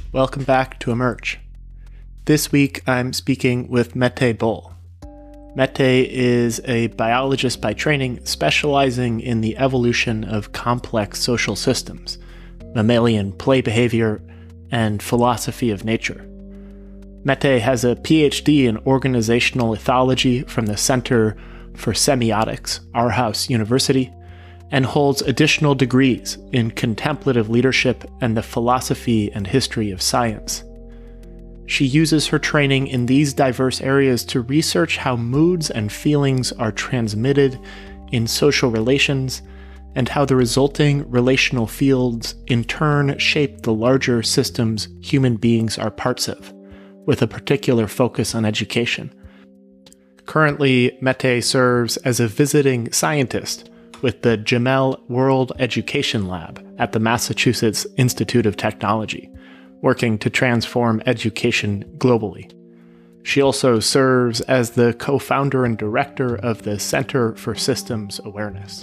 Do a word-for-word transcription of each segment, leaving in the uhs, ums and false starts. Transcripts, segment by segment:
Welcome back to Emerge. This week I'm speaking with Mette Bull. Mette is a biologist by training specializing in the evolution of complex social systems, mammalian play behavior, and philosophy of nature. Mette has a P H D in organizational ethology from the Center for Semiotics, Aarhus University, and holds additional degrees in contemplative leadership and the philosophy and history of science. She uses her training in these diverse areas to research how moods and feelings are transmitted in social relations and how the resulting relational fields in turn shape the larger systems human beings are parts of, with a particular focus on education. Currently, Mette serves as a visiting scientist with the Jamel World Education Lab at the Massachusetts Institute of Technology, working to transform education globally. She also serves as the co-founder and director of the Center for Systems Awareness.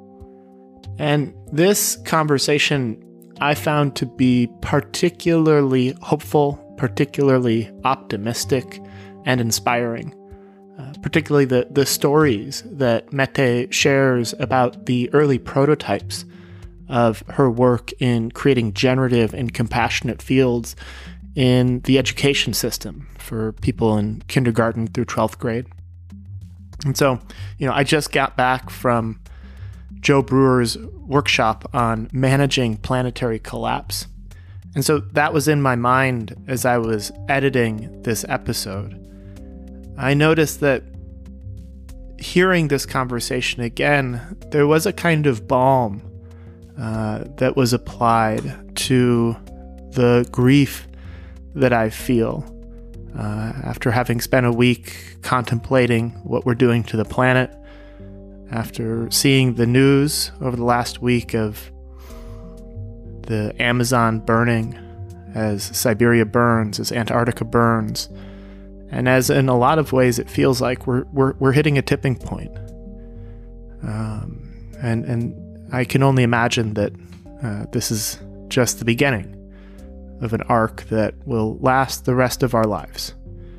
And this conversation I found to be particularly hopeful, particularly optimistic, and inspiring. Uh, particularly the, the stories that Mette shares about the early prototypes of her work in creating generative and compassionate fields in the education system for people in kindergarten through twelfth grade. And so, you know, I just got back from Joe Brewer's workshop on managing planetary collapse. And so that was in my mind as I was editing this episode. I noticed that hearing this conversation again, there was a kind of balm uh, that was applied to the grief that I feel uh, after having spent a week contemplating what we're doing to the planet, after seeing the news over the last week of the Amazon burning, as Siberia burns, as Antarctica burns. And as in a lot of ways, it feels like we're we're we're hitting a tipping point. Um, and and I can only imagine that uh, this is just the beginning of an arc that will last the rest of our lives.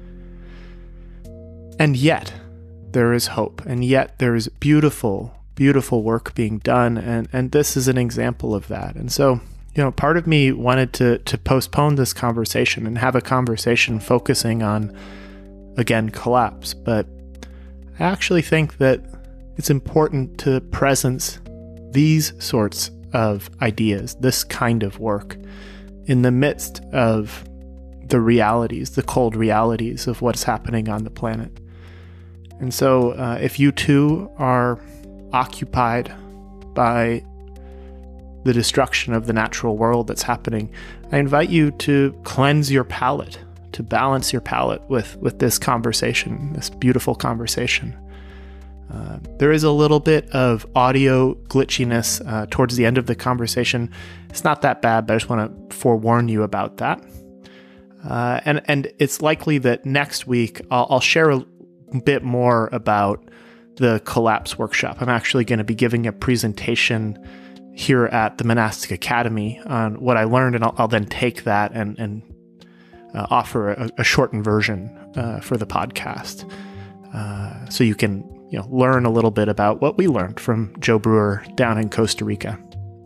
And yet, there is hope. And yet, there is beautiful, beautiful work being done. And and this is an example of that. And so, you know, part of me wanted to to postpone this conversation and have a conversation focusing on, again, collapse. But I actually think that it's important to presence these sorts of ideas, this kind of work, in the midst of the realities, the cold realities of what's happening on the planet. And so uh, if you too are occupied by the destruction of the natural world that's happening, I invite you to cleanse your palate, to balance your palate with, with this conversation, this beautiful conversation. Uh, there is a little bit of audio glitchiness uh, towards the end of the conversation. It's not that bad, but I just want to forewarn you about that. Uh, and, and it's likely that next week I'll, I'll share a bit more about the Collapse workshop. I'm actually going to be giving a presentation here at the Monastic Academy on what I learned, and I'll, I'll then take that and, and uh, offer a, a shortened version uh, for the podcast, uh, so you can you know learn a little bit about what we learned from Joe Brewer down in Costa Rica.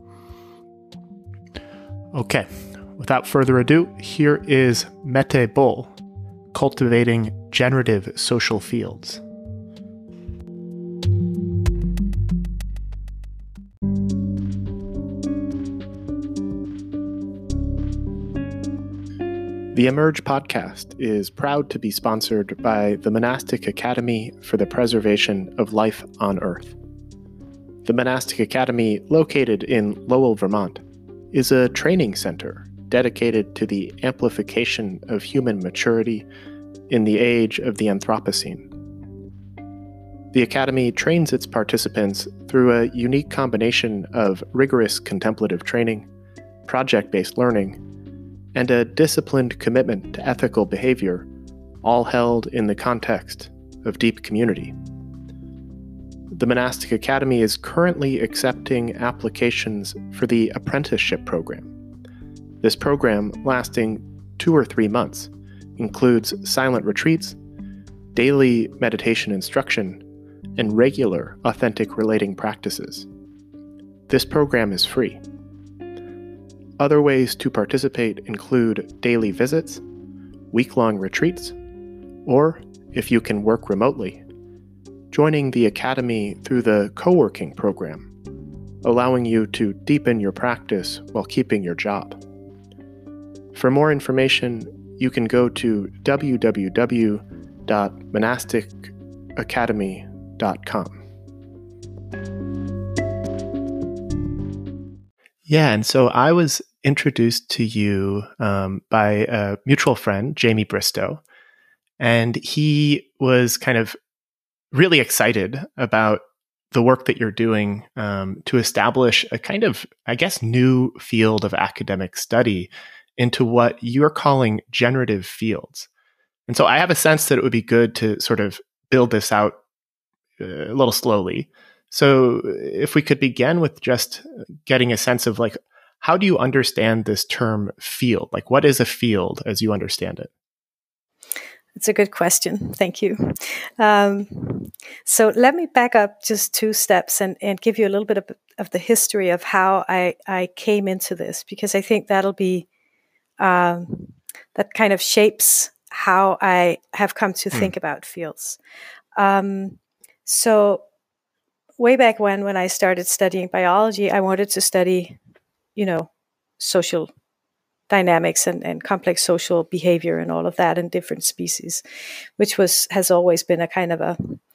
Okay, without further ado, here is Mette Bull, Cultivating Generative Social Fields. The Emerge podcast is proud to be sponsored by the Monastic Academy for the Preservation of Life on Earth. The Monastic Academy, located in Lowell, Vermont, is a training center dedicated to the amplification of human maturity in the age of the Anthropocene. The Academy trains its participants through a unique combination of rigorous contemplative training, project-based learning, and a disciplined commitment to ethical behavior, all held in the context of deep community. The Monastic Academy is currently accepting applications for the apprenticeship program. This program, lasting two or three months, includes silent retreats, daily meditation instruction, and regular authentic relating practices. This program is free. Other ways to participate include daily visits, week-long retreats, or, if you can work remotely, joining the Academy through the co-working program, allowing you to deepen your practice while keeping your job. For more information, you can go to w w w dot monastic academy dot com. Yeah, and so I was introduced to you um, by a mutual friend, Jamie Bristow, and he was kind of really excited about the work that you're doing um, to establish a kind of, I guess, new field of academic study into what you're calling generative fields. And so I have a sense that it would be good to sort of build this out uh, a little slowly. So if we could begin with just getting a sense of like, how do you understand this term field? Like, what is a field as you understand it? It's a good question. Thank you. Um, so let me back up just two steps and, and give you a little bit of, of the history of how I, I came into this, because I think that'll be, um, that kind of shapes how I have come to think mm. about fields. Um, so way back when, when I started studying biology, I wanted to study, you know, social dynamics and, and complex social behavior and all of that in different species, which was has always been a kind of a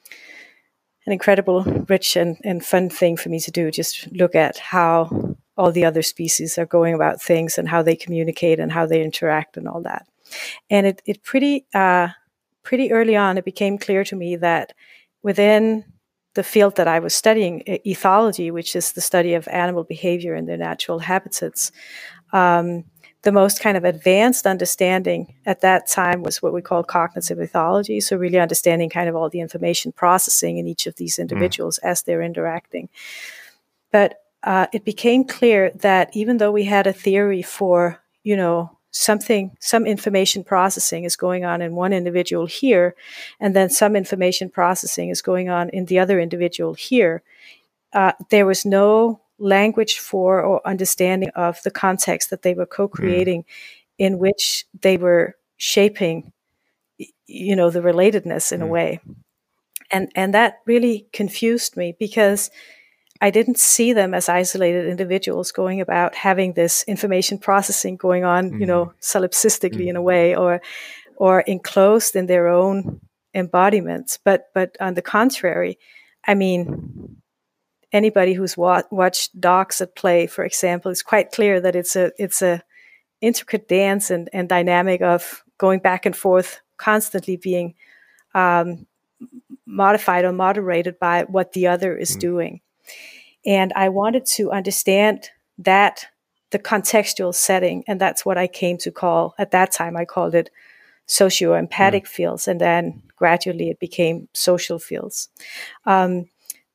an incredible, rich and, and fun thing for me to do. Just look at how all the other species are going about things and how they communicate and how they interact and all that. And it it pretty uh, pretty early on, it became clear to me that within the field that I was studying, ethology, which is the study of animal behavior in their natural habitats, um, the most kind of advanced understanding at that time was what we call cognitive ethology. So really understanding kind of all the information processing in each of these individuals mm. as they're interacting. But uh, it became clear that even though we had a theory for, you know, something, some information processing is going on in one individual here, and then some information processing is going on in the other individual here, uh, there was no language for or understanding of the context that they were co-creating mm. in which they were shaping, you know, the relatedness in mm. a way. And, and that really confused me because I didn't see them as isolated individuals going about having this information processing going on, mm. you know, solipsistically mm. in a way, or, or enclosed in their own embodiments. But, but on the contrary, I mean, anybody who's wa- watched dogs at play, for example, is quite clear that it's a it's a intricate dance and, and dynamic of going back and forth, constantly being um, modified or moderated by what the other is mm. doing. And I wanted to understand that, the contextual setting, and that's what I came to call, at that time I called it socio-empathic mm. fields, and then gradually it became social fields. Um,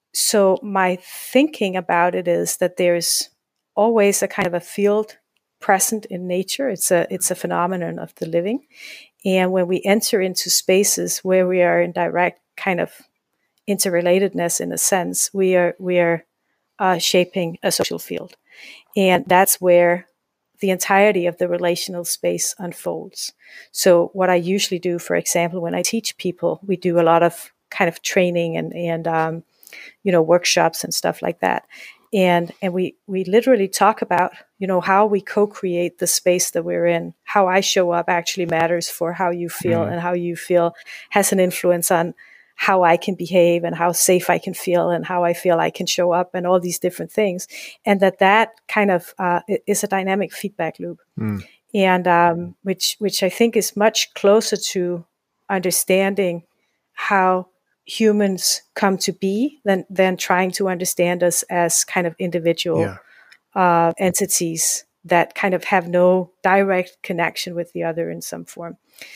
So my thinking about it is that there's always a kind of a field present in nature. It's a it's a phenomenon of the living. And when we enter into spaces where we are in direct kind of interrelatedness, in a sense, we are we are uh, shaping a social field. And that's where the entirety of the relational space unfolds. So what I usually do, for example, when I teach people, we do a lot of kind of training and, and um, you know, workshops and stuff like that. And and we we literally talk about, you know, how we co-create the space that we're in. How I show up actually matters for how you feel, mm. and how you feel has an influence on how I can behave and how safe I can feel and how I feel I can show up and all these different things. And that that kind of uh, is a dynamic feedback loop. Mm. And um, which which I think is much closer to understanding how humans come to be than than trying to understand us as kind of individual yeah. uh, entities that kind of have no direct connection with the other in some form.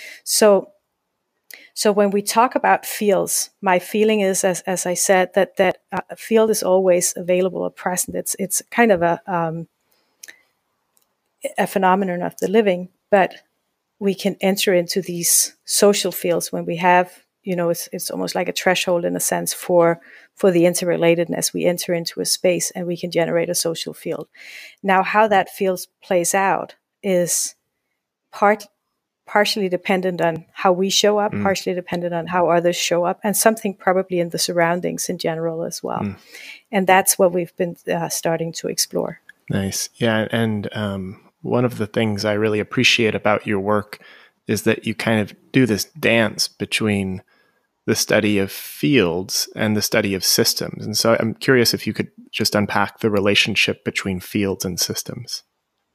So, so when we talk about fields, my feeling is, as as I said, that that a field is always available or present. It's it's kind of a um, a phenomenon of the living, but we can enter into these social fields when we have, you know, it's it's almost like a threshold in a sense for for the interrelatedness. We enter into a space and we can generate a social field. Now, how that field plays out is part partially dependent on how we show up, mm. partially dependent on how others show up, and something probably in the surroundings in general as well. Mm. And that's what we've been uh, starting to explore. Nice. Yeah. And um, one of the things I really appreciate about your work is that you kind of do this dance between the study of fields and the study of systems. And so I'm curious if you could just unpack the relationship between fields and systems.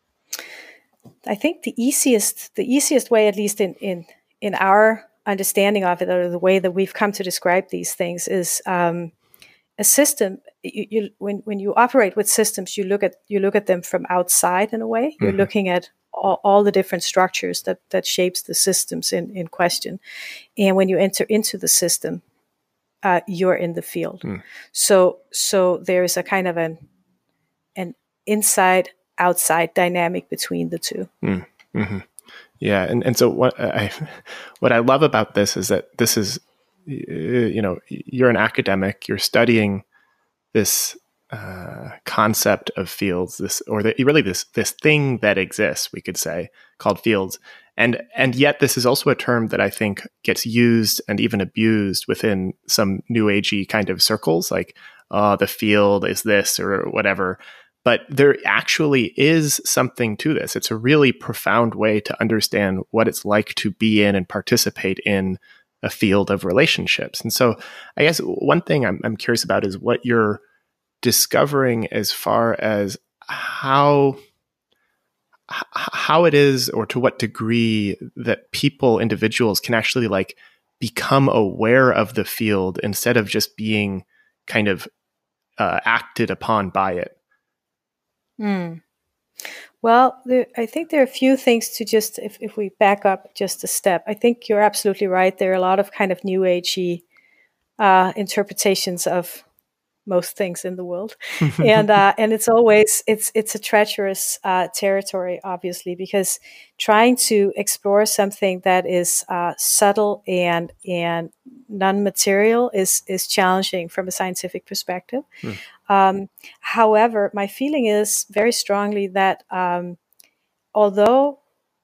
I think the easiest, the easiest way, at least in, in, in our understanding of it, or the way that we've come to describe these things, is um, a system. You, you, when when you operate with systems, you look at you look at them from outside in a way. You're mm-hmm. looking at all, all the different structures that that shapes the systems in, in question. And when you enter into the system, uh, you're in the field. Mm. So so there is a kind of an an inside outside dynamic between the two. Mm. Mm-hmm. Yeah, and and so what I what I love about this is that this is, you know, you're an academic, you're studying this uh, concept of fields, this or the, really this this thing that exists, we could say, called fields, and and yet this is also a term that I think gets used and even abused within some new agey kind of circles, like, oh, the field is this or whatever. But there actually is something to this. It's a really profound way to understand what it's like to be in and participate in a field of relationships. And so I guess one thing I'm, I'm curious about is what you're discovering as far as how, how it is, or to what degree that people, individuals can actually like become aware of the field instead of just being kind of uh, acted upon by it. Mm. Well, there, I think there are a few things to just, if, if we back up just a step, I think you're absolutely right. There are a lot of kind of new agey uh, interpretations of most things in the world. and uh, and it's always, it's it's a treacherous uh, territory, obviously, because trying to explore something that is uh, subtle and and non-material is, is challenging from a scientific perspective. Mm. Um, however, my feeling is very strongly that um, although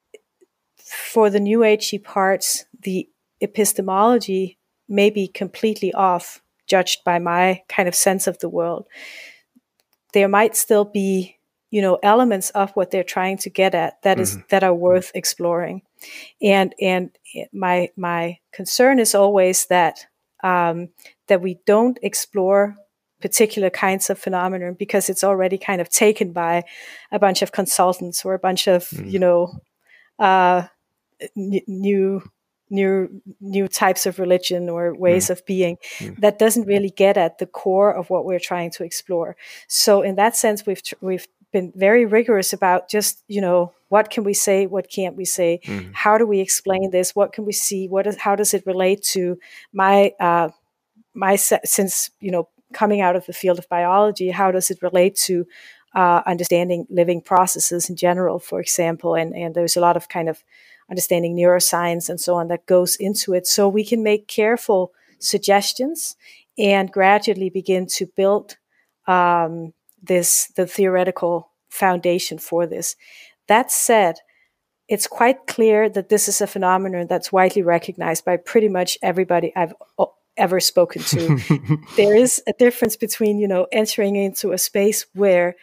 for the new agey parts, the epistemology may be completely off, judged by my kind of sense of the world, there might still be, you know, elements of what they're trying to get at that mm-hmm. is that are worth exploring. And and my my concern is always that um, that we don't explore particular kinds of phenomenon because it's already kind of taken by a bunch of consultants or a bunch of, mm. you know, uh, n- new, new, new types of religion or ways mm. of being mm. that doesn't really get at the core of what we're trying to explore. So in that sense, we've, tr- we've been very rigorous about just, you know, what can we say? What can't we say? Mm. How do we explain this? What can we see? What is, how does it relate to my, uh, my, since, you know, coming out of the field of biology, how does it relate to uh, understanding living processes in general, for example? And, and there's a lot of kind of understanding neuroscience and so on that goes into it. So we can make careful suggestions and gradually begin to build um, this, the theoretical foundation for this. That said, it's quite clear that this is a phenomenon that's widely recognized by pretty much everybody I've ever spoken to. There is a difference between, you know, entering into a space where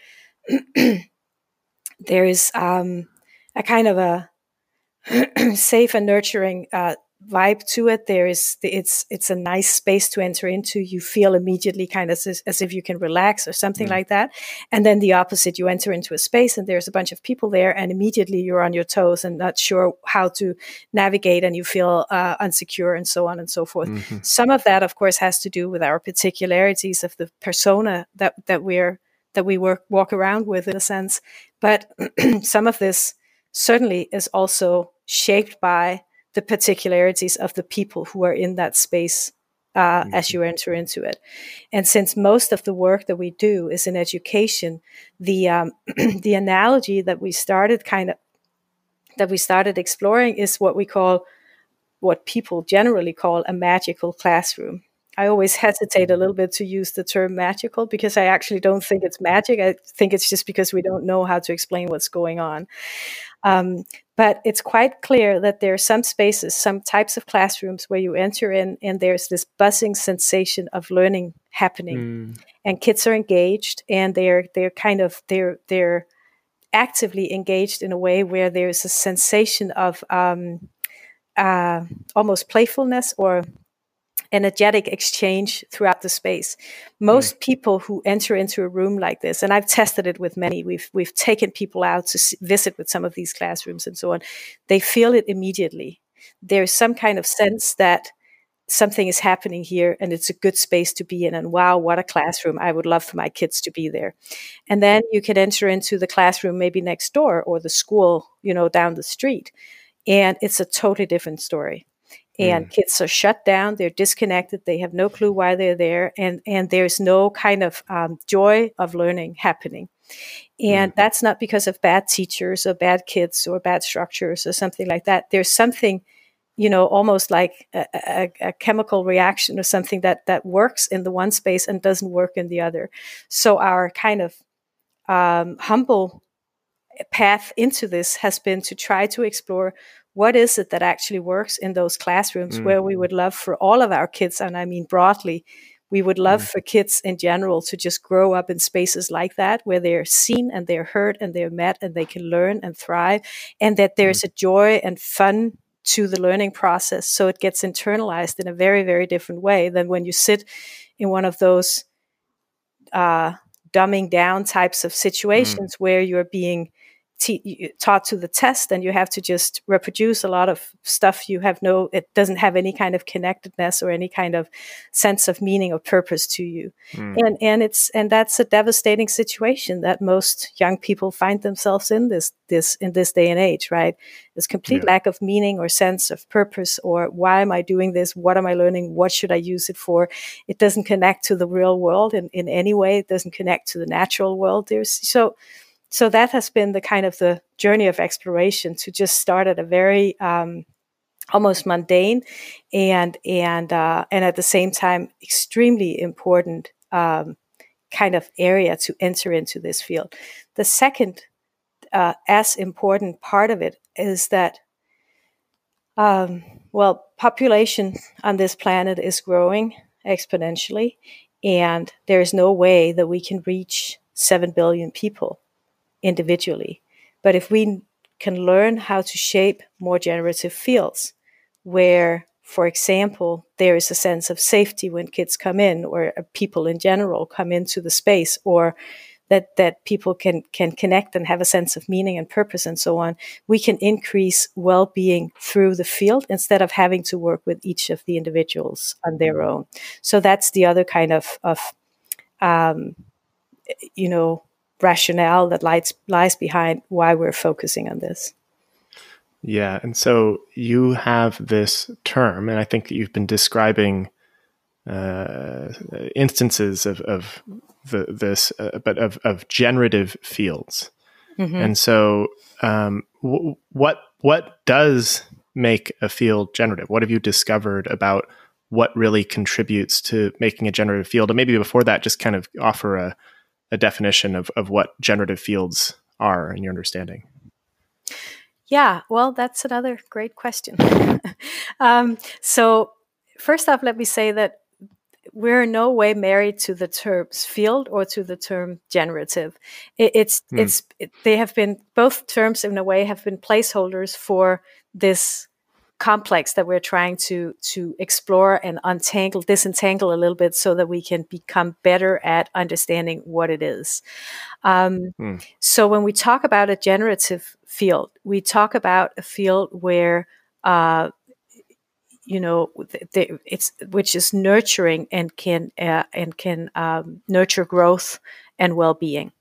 there is um, a kind of a safe and nurturing uh, vibe to it. There is, it's it's a nice space to enter into. You feel immediately kind of as, as if you can relax or something mm. like that. And then the opposite, you enter into a space and there's a bunch of people there and immediately you're on your toes and not sure how to navigate and you feel uh, insecure and so on and so forth. Mm-hmm. Some of that, of course, has to do with our particularities of the persona that, that we're, that we work, walk around with in a sense. But some of this certainly is also shaped by the particularities of the people who are in that space uh, mm-hmm. as you enter into it. And since most of the work that we do is in education, the um, the analogy that we started kind of that we started exploring is what we call, what people generally call, a magical classroom. I always hesitate a little bit to use the term magical, because I actually don't think it's magic. I think it's just because we don't know how to explain what's going on. Um, but it's quite clear that there are some spaces, some types of classrooms where you enter in and there's this buzzing sensation of learning happening, mm. and kids are engaged, and they're they're kind of they're they're actively engaged in a way where there's a sensation of um, uh, almost playfulness or energetic exchange throughout the space. Most mm. people who enter into a room like this, and I've tested it with many, we've we've taken people out to see, visit with some of these classrooms and so on, they feel it immediately. There's some kind of sense that something is happening here and it's a good space to be in, and wow, what a classroom. I would love for my kids to be there. And then you can enter into the classroom maybe next door, or the school, you know, down the street, and it's a totally different story. And mm. kids are shut down, they're disconnected, they have no clue why they're there, and, and there's no kind of um, joy of learning happening. And mm. that's not because of bad teachers or bad kids or bad structures or something like that. There's something, you know, almost like a, a, a chemical reaction or something that, that works in the one space and doesn't work in the other. So our kind of um, humble path into this has been to try to explore what is it that actually works in those classrooms mm. where we would love for all of our kids, and I mean broadly, we would love mm. for kids in general to just grow up in spaces like that, where they're seen and they're heard and they're met and they can learn and thrive, and that there's mm. a joy and fun to the learning process. So it gets internalized in a very, very different way than when you sit in one of those uh, dumbing down types of situations mm. where you're being Te- taught to the test, and you have to just reproduce a lot of stuff. You have no, it doesn't have any kind of connectedness or any kind of sense of meaning or purpose to you. Mm. And, and it's, and that's a devastating situation that most young people find themselves in this, this, in this day and age, right? This complete yeah. lack of meaning or sense of purpose, or why am I doing this? What am I learning? What should I use it for? It doesn't connect to the real world in, in any way. It doesn't connect to the natural world. There's so, So that has been the kind of the journey of exploration, to just start at a very um, almost mundane and and uh, and at the same time extremely important um, kind of area to enter into this field. The second uh, as important part of it is that um, well, population on this planet is growing exponentially, and there is no way that we can reach seven billion people individually. But if we can learn how to shape more generative fields where, for example, there is a sense of safety when kids come in, or people in general come into the space, or that, that people can, can connect and have a sense of meaning and purpose and so on, we can increase well-being through the field instead of having to work with each of the individuals on their own. So that's the other kind of, of um, you know, rationale that lies, lies behind why we're focusing on this. Yeah. And so you have this term, and I think that you've been describing uh, instances of, of the, this, uh, but of, of generative fields. Mm-hmm. And so um, w- what, what does make a field generative? What have you discovered about what really contributes to making a generative field? And maybe before that, just kind of offer a a definition of, of what generative fields are in your understanding. Yeah, well, that's another great question. um, so first off, let me say that we're in no way married to the terms field or to the term generative. It, it's, mm. it's, it, they have been, both terms in a way have been placeholders for this complex that we're trying to to explore and untangle, disentangle a little bit, so that we can become better at understanding what it is. Um, mm. So when we talk about a generative field, we talk about a field where, uh, you know, th- it's which is nurturing and can uh, and can um, nurture growth and well-being.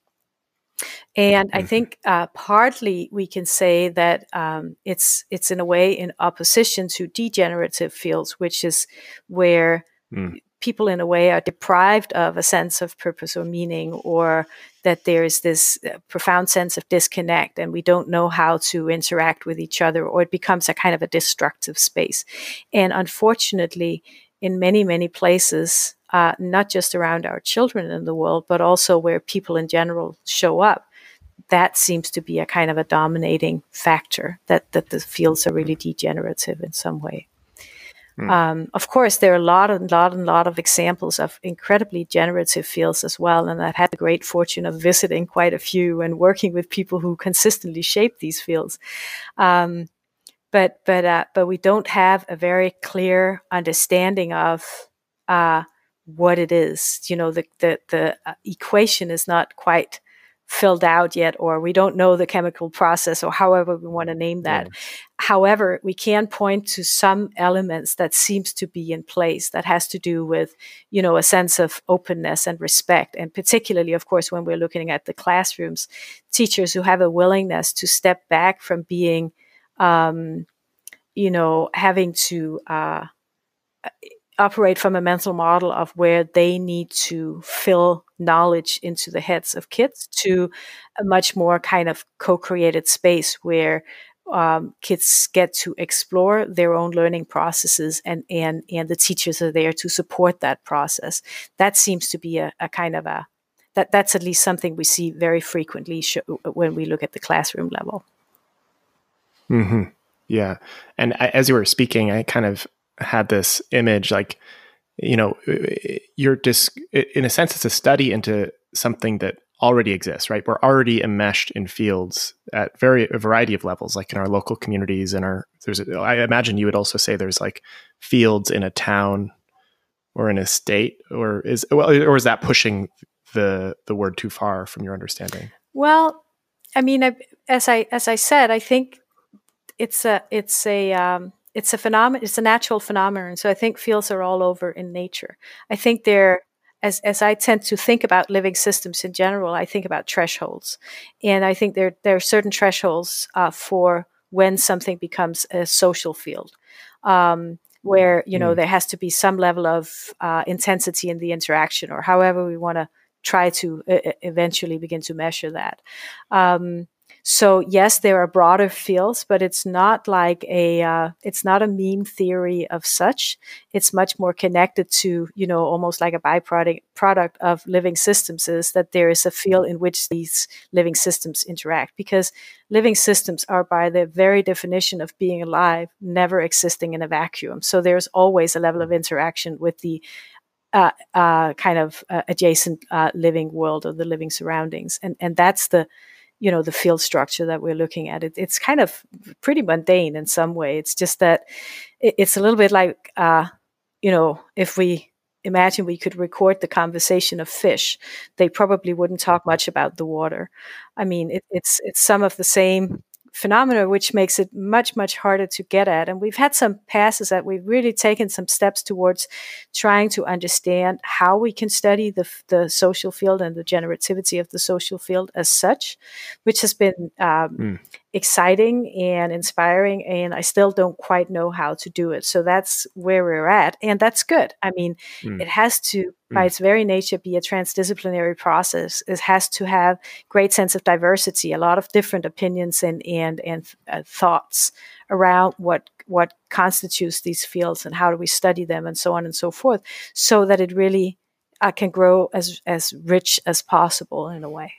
And I think uh, partly we can say that um, it's it's in a way in opposition to degenerative fields, which is where mm. people in a way are deprived of a sense of purpose or meaning, or that there is this uh, profound sense of disconnect, and we don't know how to interact with each other, or it becomes a kind of a destructive space. And unfortunately, in many, many places, uh, not just around our children in the world, but also where people in general show up, that seems to be a kind of a dominating factor, that, that the fields are really degenerative in some way. Mm. Um, of course, there are a lot and lot and lot of examples of incredibly generative fields as well, and I've had the great fortune of visiting quite a few and working with people who consistently shape these fields. Um, but but uh, but we don't have a very clear understanding of uh, what it is. You know, the the the equation is not quite filled out yet, or we don't know the chemical process, or however we want to name that. Yeah. However, we can point to some elements that seems to be in place that has to do with, you know, a sense of openness and respect. And particularly, of course, when we're looking at the classrooms, teachers who have a willingness to step back from being, um, you know, having to uh, operate from a mental model of where they need to fill knowledge into the heads of kids, to a much more kind of co-created space where um, kids get to explore their own learning processes, and, and, and the teachers are there to support that process. That seems to be a, a kind of a, that, that's at least something we see very frequently sh- when we look at the classroom level. Mm-hmm. Yeah. And I, as you were speaking, I kind of had this image, like, you know, you're just, in a sense, it's a study into something that already exists, right? We're already enmeshed in fields at very a variety of levels, like in our local communities and our, there's, a, I imagine you would also say there's like fields in a town or in a state, or is, well, or is that pushing the, the word too far from your understanding? Well, I mean, I, as I, as I said, I think it's a, it's a, um, It's a phenomenon. It's a natural phenomenon. So I think fields are all over in nature. I think they're, as as I tend to think about living systems in general, I think about thresholds, and I think there there are certain thresholds uh, for when something becomes a social field, um, where you know mm. there has to be some level of uh, intensity in the interaction, or however we want to try to uh, eventually begin to measure that. Um, So yes, there are broader fields, but it's not like a uh, it's not a meme theory of such. It's much more connected to, you know, almost like a byproduct product of living systems, is that there is a field in which these living systems interact, because living systems are, by their very definition of being alive, never existing in a vacuum. So there's always a level of interaction with the uh, uh, kind of uh, adjacent uh, living world, or the living surroundings, and and that's the you know, the field structure that we're looking at. It, it's kind of pretty mundane in some way. It's just that it, it's a little bit like, uh, you know, if we imagine we could record the conversation of fish, they probably wouldn't talk much about the water. I mean, it, it's it's some of the same phenomena, which makes it much, much harder to get at. And we've had some passes that we've really taken some steps towards trying to understand how we can study the, the social field and the generativity of the social field as such, which has been um, mm. exciting and inspiring. And I still don't quite know how to do it. So that's where we're at. And that's good. I mean, mm. it has to, by its very nature, be a transdisciplinary process. It has to have great sense of diversity, a lot of different opinions and and and uh, thoughts around what what constitutes these fields and how do we study them, and so on and so forth, so that it really uh, can grow as as rich as possible in a way.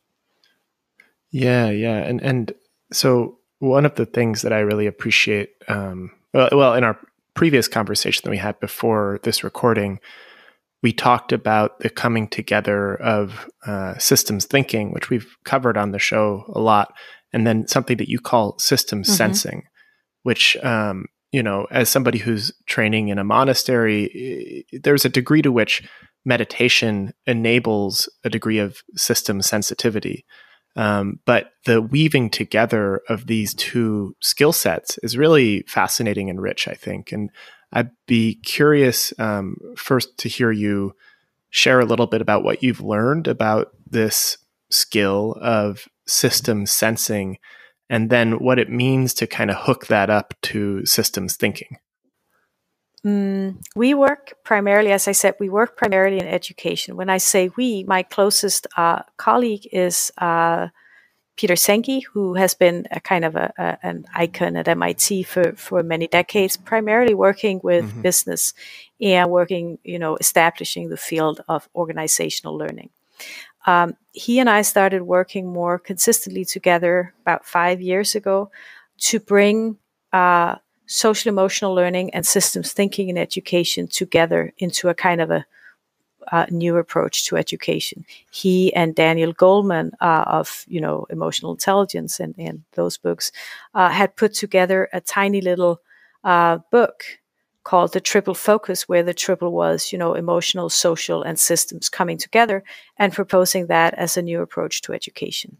Yeah, yeah, and and so one of the things that I really appreciate, um, well, well, in our previous conversation that we had before this recording, we talked about the coming together of uh, systems thinking, which we've covered on the show a lot, and then something that you call systems mm-hmm. sensing, which, um, you know, as somebody who's training in a monastery, there's a degree to which meditation enables a degree of system sensitivity. Um, but the weaving together of these two skill sets is really fascinating and rich, I think. And I'd be curious um, first to hear you share a little bit about what you've learned about this skill of system sensing, and then what it means to kind of hook that up to systems thinking. Mm, we work primarily, as I said, we work primarily in education. When I say we, my closest uh, colleague is uh, Peter Senge, who has been a kind of a, a, an icon at M I T for, for many decades, primarily working with Mm-hmm. business and working, you know, establishing the field of organizational learning. Um, he and I started working more consistently together about five years ago to bring uh, social emotional learning and systems thinking in education together into a kind of a uh, new approach to education. He and Daniel Goleman uh, of you know Emotional Intelligence and, and those books uh, had put together a tiny little uh, book called The Triple Focus, where the triple was you know emotional, social, and systems coming together and proposing that as a new approach to education.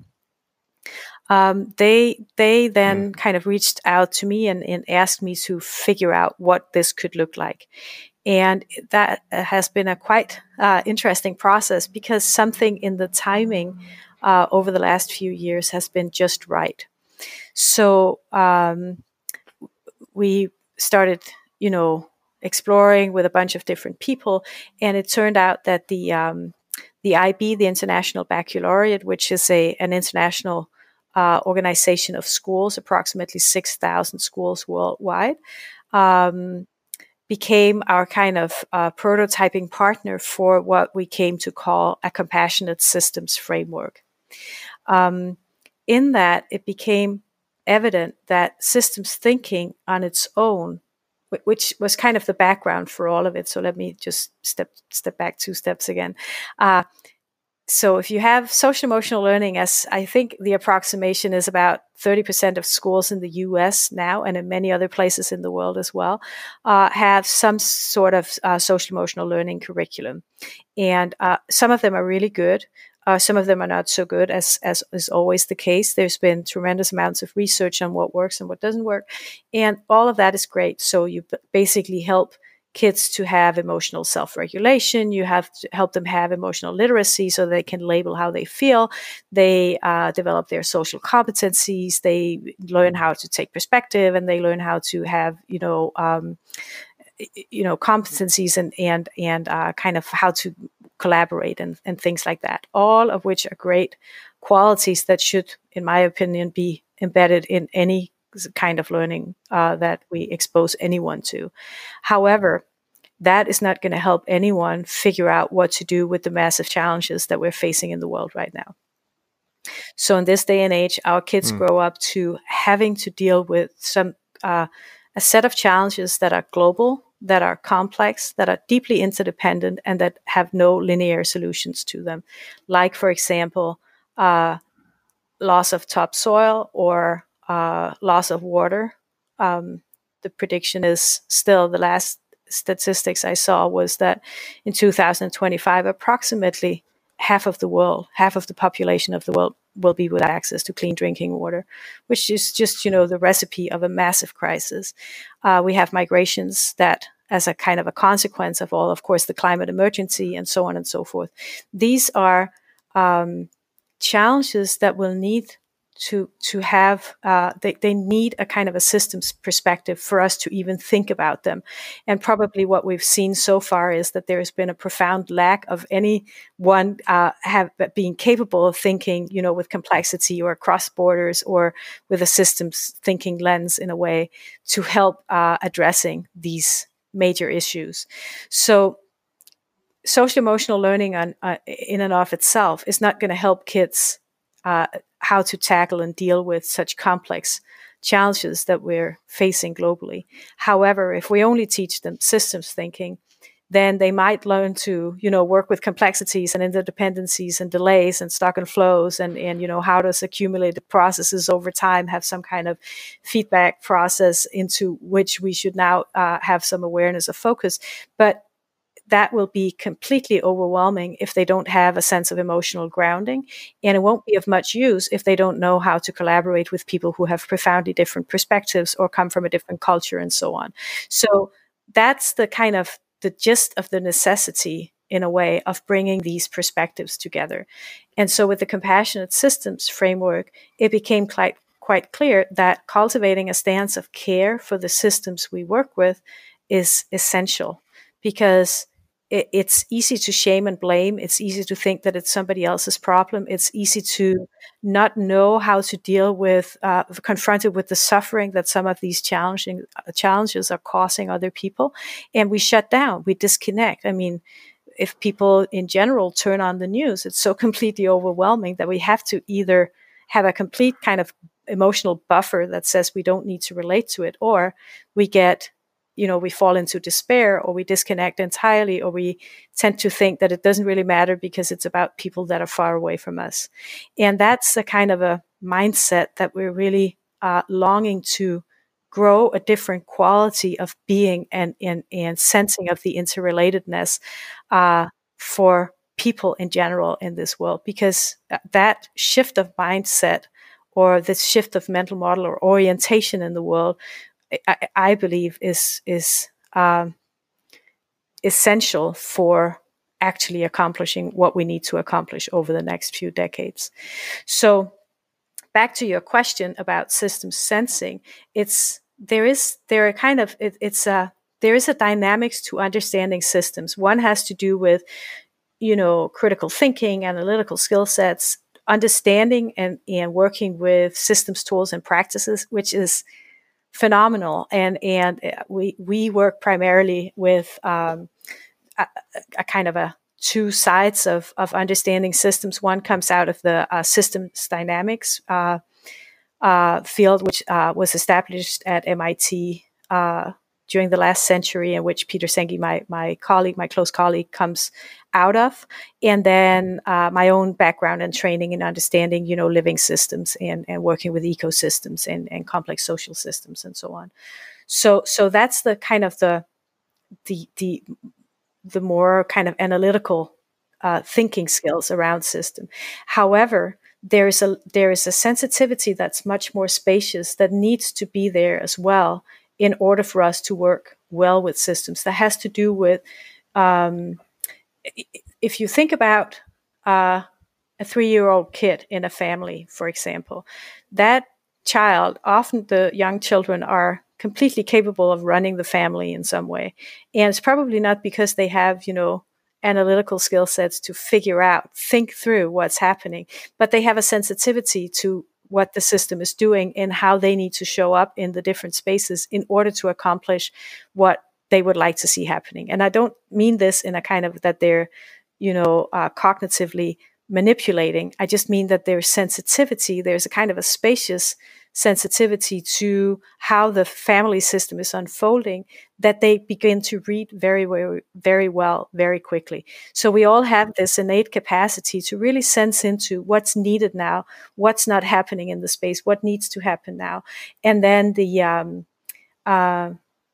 Um, they they then Mm. kind of reached out to me and, and asked me to figure out what this could look like. And that has been a quite uh, interesting process because something in the timing uh, over the last few years has been just right. So um, we started, you know, exploring with a bunch of different people, and it turned out that the um, the I B, the International Baccalaureate, which is a an international uh, organization of schools, approximately six thousand schools worldwide, um, became our kind of uh, prototyping partner for what we came to call a compassionate systems framework. Um, in that, it became evident that systems thinking on its own, which was kind of the background for all of it. So let me just step step back two steps again. Uh, so if you have social emotional learning, as I think the approximation is about thirty percent of schools in the U S now and in many other places in the world as well, uh, have some sort of uh, social emotional learning curriculum. And uh, some of them are really good. Uh, some of them are not so good, as, as is always the case. There's been tremendous amounts of research on what works and what doesn't work. And all of that is great. So you b- basically help kids to have emotional self-regulation. You have to help them have emotional literacy so they can label how they feel. They uh, develop their social competencies. They learn how to take perspective, and they learn how to have, you know, um, you know, competencies and and and uh, kind of how to collaborate and, and things like that. All of which are great qualities that should, in my opinion, be embedded in any kind of learning uh, that we expose anyone to. However, that is not going to help anyone figure out what to do with the massive challenges that we're facing in the world right now. So in this day and age, our kids Mm. grow up to having to deal with some uh, a set of challenges that are global, that are complex, that are deeply interdependent, and that have no linear solutions to them. Like, for example, uh, loss of topsoil or uh, loss of water. Um, the prediction is still, the last statistics I saw was that in two thousand twenty-five, approximately half of the world, half of the population of the world will be without access to clean drinking water, which is just, you know, the recipe of a massive crisis. Uh, we have migrations that, as a kind of a consequence of all, of course, the climate emergency and so on and so forth. These are um, challenges that will need to to have uh, they, they need a kind of a systems perspective for us to even think about them. And probably what we've seen so far is that there has been a profound lack of anyone uh, have being capable of thinking, you know, with complexity or across borders or with a systems thinking lens in a way to help uh, addressing these major issues. So social emotional learning on, uh, in and of itself is not going to help kids uh, how to tackle and deal with such complex challenges that we're facing globally. However, if we only teach them systems thinking, then they might learn to, you know, work with complexities and interdependencies and delays and stock and flows and, and, you know, how does accumulated processes over time have some kind of feedback process into which we should now uh, have some awareness of focus. But that will be completely overwhelming if they don't have a sense of emotional grounding. And it won't be of much use if they don't know how to collaborate with people who have profoundly different perspectives or come from a different culture and so on. So that's the kind of the gist of the necessity, in a way, of bringing these perspectives together. And so with the compassionate systems framework, it became quite, quite clear that cultivating a stance of care for the systems we work with is essential, because it, it's easy to shame and blame. It's easy to think that it's somebody else's problem. It's easy to not know how to deal with, uh, confronted with the suffering that some of these challenging uh, challenges are causing other people. And we shut down, we disconnect. I mean, if people in general turn on the news, it's so completely overwhelming that we have to either have a complete kind of emotional buffer that says we don't need to relate to it, or we get, you know, we fall into despair, or we disconnect entirely, or we tend to think that it doesn't really matter because it's about people that are far away from us. And that's a kind of a mindset that we're really uh, longing to grow a different quality of being and, and, and sensing of the interrelatedness uh, for people in general in this world, because that shift of mindset, or this shift of mental model or orientation in the world, I, I believe is is um, essential for actually accomplishing what we need to accomplish over the next few decades. So, back to your question about systems sensing, it's there is there are kind of it, it's a there is a dynamics to understanding systems. One has to do with, you know, critical thinking, analytical skill sets, understanding and and working with systems, tools, and practices, which is phenomenal. And and we we work primarily with um, a, a kind of a two sides of of understanding systems. One comes out of the uh, systems dynamics uh, uh, field, which uh, was established at M I T uh, during the last century, in which Peter Senge, my my colleague, my close colleague, comes out of, and then uh, my own background and training in understanding, you know, living systems and, and working with ecosystems and, and complex social systems and so on. So so that's the kind of the the the the more kind of analytical uh, thinking skills around system. However, there is a there is a sensitivity that's much more spacious that needs to be there as well in order for us to work well with systems. That has to do with um, if you think about uh, a three-year-old kid in a family, for example, that child, often the young children are completely capable of running the family in some way. And it's probably not because they have, you know, analytical skill sets to figure out, think through what's happening, but they have a sensitivity to what the system is doing and how they need to show up in the different spaces in order to accomplish what they would like to see happening. And I don't mean this in a kind of that they're, you know, uh, cognitively manipulating. I just mean that there's sensitivity. There's a kind of a spacious sensitivity to how the family system is unfolding that they begin to read very, very, very well, very quickly. So we all have this innate capacity to really sense into what's needed now, what's not happening in the space, what needs to happen now. And then the, um, uh,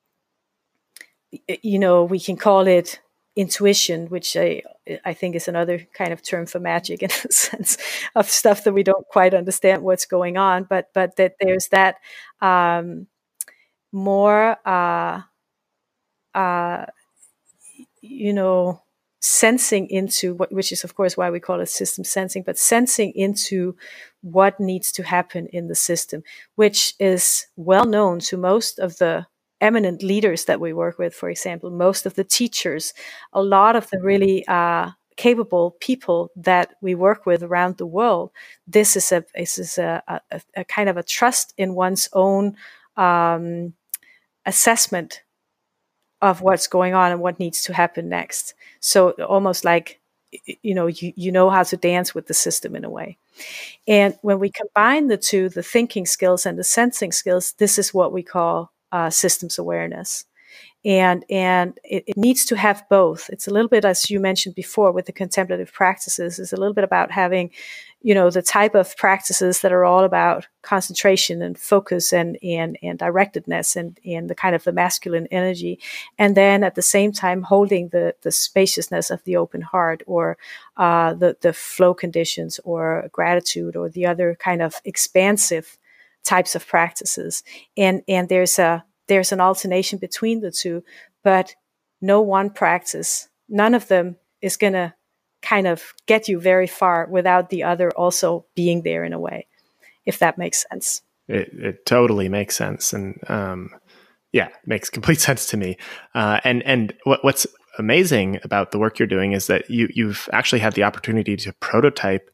you know, we can call it intuition, which I, I think is another kind of term for magic in the sense of stuff that we don't quite understand what's going on, but but that there's that um, more, uh, uh, you know, sensing into what, which is of course why we call it system sensing, but sensing into what needs to happen in the system, which is well known to most of the eminent leaders that we work with, for example, most of the teachers, a lot of the really uh, capable people that we work with around the world. This is a this is a, a, a kind of a trust in one's own um, assessment of what's going on and what needs to happen next. So almost like, you know, you, you know how to dance with the system in a way. And when we combine the two, the thinking skills and the sensing skills, this is what we call Uh, systems awareness. And and it, it needs to have both. It's a little bit, as you mentioned before, with the contemplative practices, it's a little bit about having, you know, the type of practices that are all about concentration and focus and and, and directedness and, and the kind of the masculine energy. And then at the same time, holding the, the spaciousness of the open heart, or uh, the, the flow conditions, or gratitude, or the other kind of expansive types of practices. And and there's a there's an alternation between the two, but no one practice, none of them is going to kind of get you very far without the other also being there in a way, if that makes sense. It, it totally makes sense. And um, Yeah, makes complete sense to me. Uh, and and what, what's amazing about the work you're doing is that you you've actually had the opportunity to prototype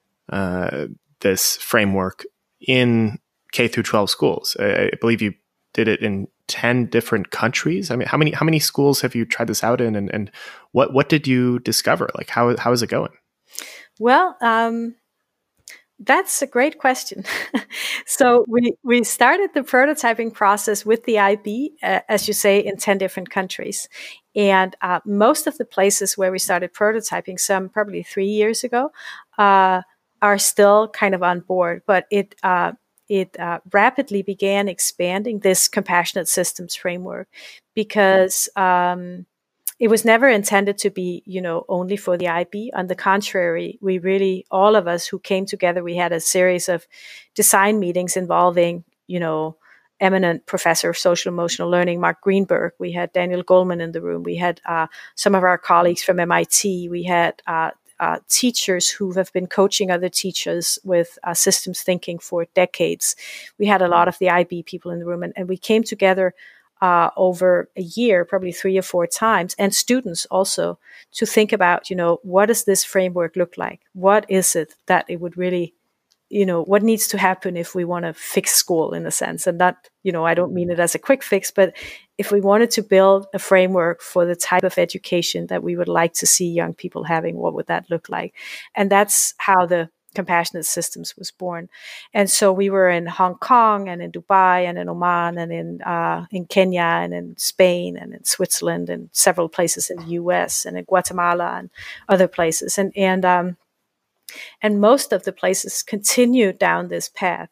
uh, this framework in K through twelve schools. I, I believe you did it in ten different countries. I mean, how many how many schools have you tried this out in, and, and what what did you discover? Like, how how is it going? Well, um, that's a great question. So we we started the prototyping process with the I B, uh, as you say, in ten different countries. And uh, most of the places where we started prototyping, some probably three years ago, uh, are still kind of on board. But it uh, it uh, rapidly began expanding this compassionate systems framework because um, it was never intended to be, you know, only for the I B. On the contrary, we really, all of us who came together, we had a series of design meetings involving, you know, eminent professor of social emotional learning, Mark Greenberg. We had Daniel Goleman in the room. We had uh, some of our colleagues from M I T. We had uh, uh, teachers who have been coaching other teachers with uh, systems thinking for decades. We had a lot of the I B people in the room, and, and we came together Uh, over a year, probably three or four times, and students also, to think about, you know, what does this framework look like? What is it that it would really, you know, what needs to happen if we want to fix school in a sense? And that, you know, I don't mean it as a quick fix, but if we wanted to build a framework for the type of education that we would like to see young people having, what would that look like? And that's how the Compassionate Systems was born. And so we were in Hong Kong and in Dubai and in Oman and in uh, in Kenya and in Spain and in Switzerland and several places in the U S and in Guatemala and other places. And and um, and most of the places continued down this path.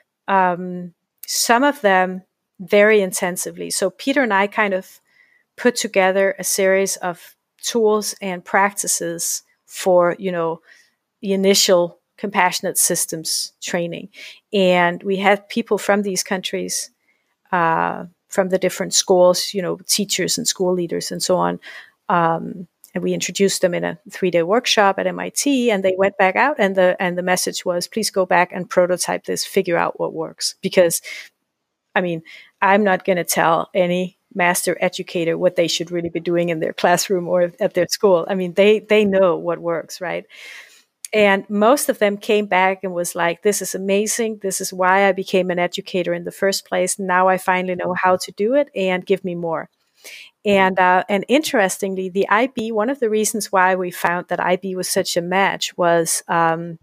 Um, some of them very intensively. So Peter and I kind of put together a series of tools and practices for, you know, the initial compassionate systems training. And we had people from these countries, uh, from the different schools, you know, teachers and school leaders and so on. Um, and we introduced them in a three-day workshop at M I T, and they went back out, and the and the message was, please go back and prototype this, figure out what works. Because, I mean, I'm not going to tell any master educator what they should really be doing in their classroom or at their school. I mean, they they know what works, right? And most of them came back and was like, this is amazing. This is why I became an educator in the first place. Now I finally know how to do it, and give me more. And uh, and interestingly, the I B, one of the reasons why we found that I B was such a match was um,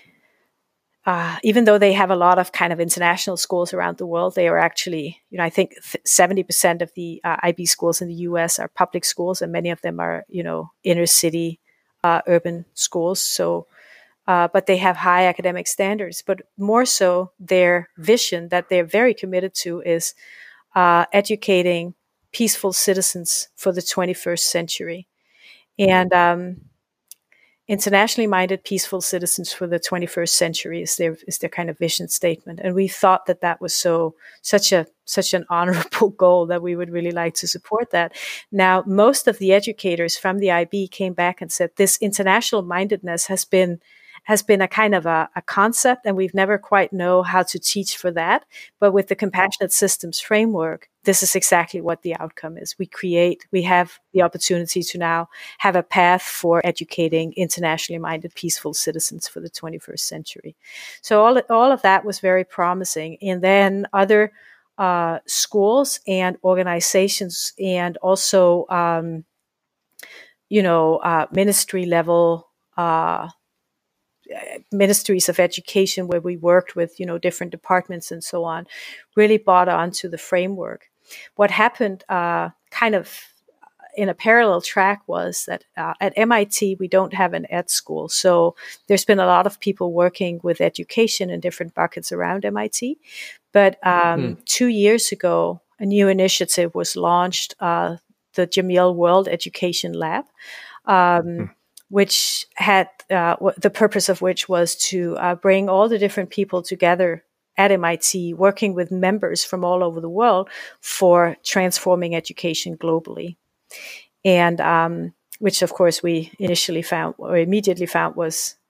uh, even though they have a lot of kind of international schools around the world, they are actually, you know, I think seventy percent of the uh, I B schools in the U S are public schools, and many of them are, you know, inner city Uh, urban schools. So, uh, but they have high academic standards. But more so, their vision that they're very committed to is uh, educating peaceful citizens for the twenty-first century, and um, internationally minded peaceful citizens for the twenty-first century is their is their kind of vision statement. And we thought that that was so such a such an honorable goal that we would really like to support that. Now, most of the educators from the I B came back and said this international mindedness has been has been a kind of a, a concept, and we've never quite know how to teach for that. But with the Compassionate Systems framework, this is exactly what the outcome is. We create, we have the opportunity to now have a path for educating internationally minded peaceful citizens for the twenty-first century. So all, all of that was very promising. And then other uh, schools and organizations, and also, um, you know, uh, ministry level uh, ministries of education where we worked with, you know, different departments and so on, really bought onto the framework. What happened uh, kind of in a parallel track was that uh, at M I T, we don't have an ed school. So there's been a lot of people working with education in different buckets around M I T. But um, mm. two years ago, a new initiative was launched, uh, the Jameel World Education Lab, um, mm. which had uh, the purpose of which was to uh, bring all the different people together at M I T, working with members from all over the world for transforming education globally. And um, which, of course, we initially found or immediately found was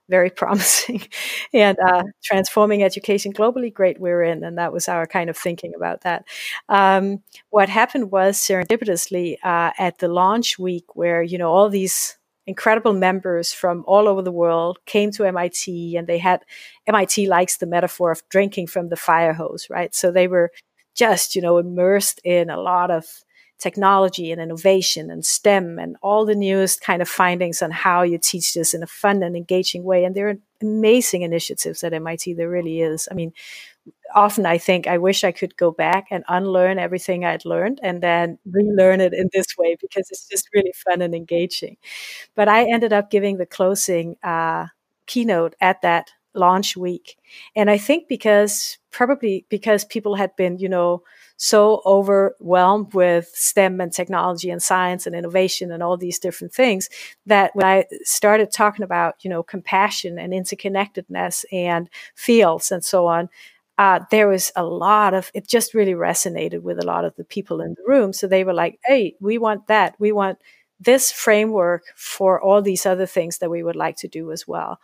very promising. And uh, transforming education globally, great, we're in. And that was our kind of thinking about that. Um, what happened was serendipitously uh, at the launch week, where, you know, all these incredible members from all over the world came to M I T, and they had, M I T likes the metaphor of drinking from the fire hose, right? So they were just, you know, immersed in a lot of technology and innovation and STEM and all the newest kind of findings on how you teach this in a fun and engaging way. And there are amazing initiatives at M I T. There really is. I mean, often I think I wish I could go back and unlearn everything I'd learned and then relearn it in this way, because it's just really fun and engaging. But I ended up giving the closing uh, keynote at that launch week. And I think because probably because people had been, you know, so overwhelmed with STEM and technology and science and innovation and all these different things, that when I started talking about, you know, compassion and interconnectedness and fields and so on, uh, there was a lot of, it just really resonated with a lot of the people in the room. So they were like, hey, we want that. We want this framework for all these other things that we would like to do as well.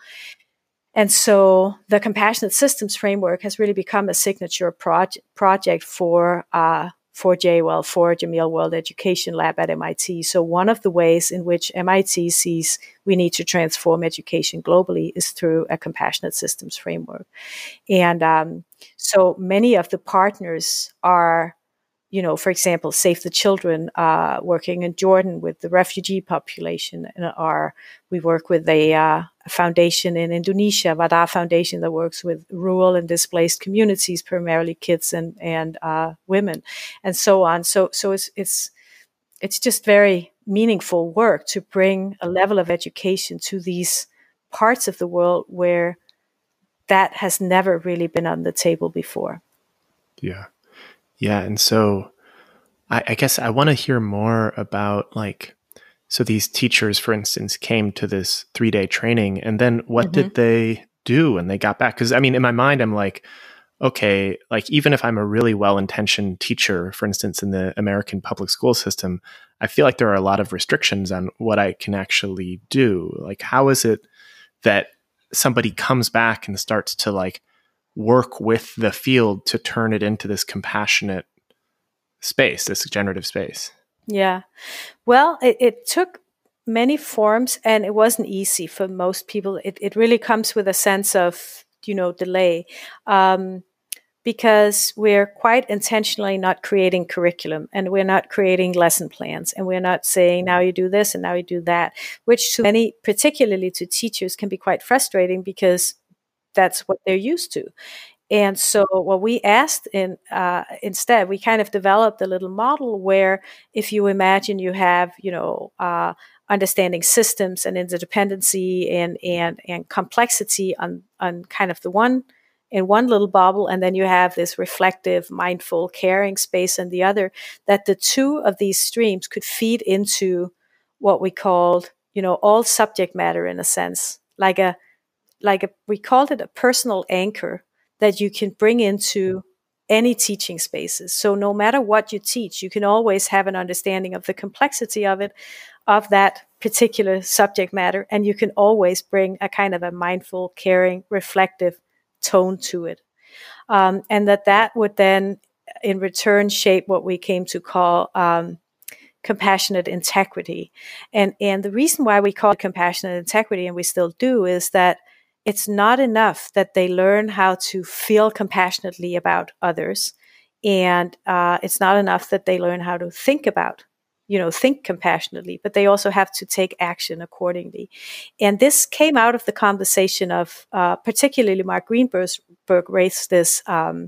And so the Compassionate Systems Framework has really become a signature project project for uh, for J W E L, for Jameel World Education Lab at M I T. So one of the ways in which M I T sees we need to transform education globally is through a Compassionate Systems Framework. And um, so many of the partners are, you know, for example, Save the Children, uh, working in Jordan with the refugee population, and are we work with a, uh, a foundation in Indonesia, Wadah Foundation, that works with rural and displaced communities, primarily kids and and uh, women, and so on. So so it's it's it's just very meaningful work to bring a level of education to these parts of the world where that has never really been on the table before. Yeah. Yeah. And so I, I guess I want to hear more about, like, so these teachers, for instance, came to this three day training, and then what mm-hmm. did they do when they got back? Because I mean, in my mind, I'm like, okay, like even if I'm a really well-intentioned teacher, for instance, in the American public school system, I feel like there are a lot of restrictions on what I can actually do. Like, how is it that somebody comes back and starts to like work with the field to turn it into this compassionate space, this generative space? Yeah. Well, it, it took many forms, and it wasn't easy for most people. It, it really comes with a sense of, you know, delay, um, because we're quite intentionally not creating curriculum, and we're not creating lesson plans, and we're not saying now you do this and now you do that, which to many, particularly to teachers, can be quite frustrating because that's what they're used to. And so what we asked in uh, instead, we kind of developed a little model where, if you imagine you have, you know, uh, understanding systems and interdependency and and and complexity on on kind of the one in one little bubble, and then you have this reflective, mindful, caring space in the other, that the two of these streams could feed into what we called, you know, all subject matter, in a sense, like a like a, we called it a personal anchor that you can bring into any teaching spaces. So no matter what you teach, you can always have an understanding of the complexity of it, of that particular subject matter, and you can always bring a kind of a mindful, caring, reflective tone to it. Um, and that that would then, in return, shape what we came to call um, compassionate integrity. And, and the reason why we call it compassionate integrity, and we still do, is that it's not enough that they learn how to feel compassionately about others. And uh, it's not enough that they learn how to think about, you know, think compassionately, but they also have to take action accordingly. And this came out of the conversation of, uh, particularly Mark Greenberg raised this, um,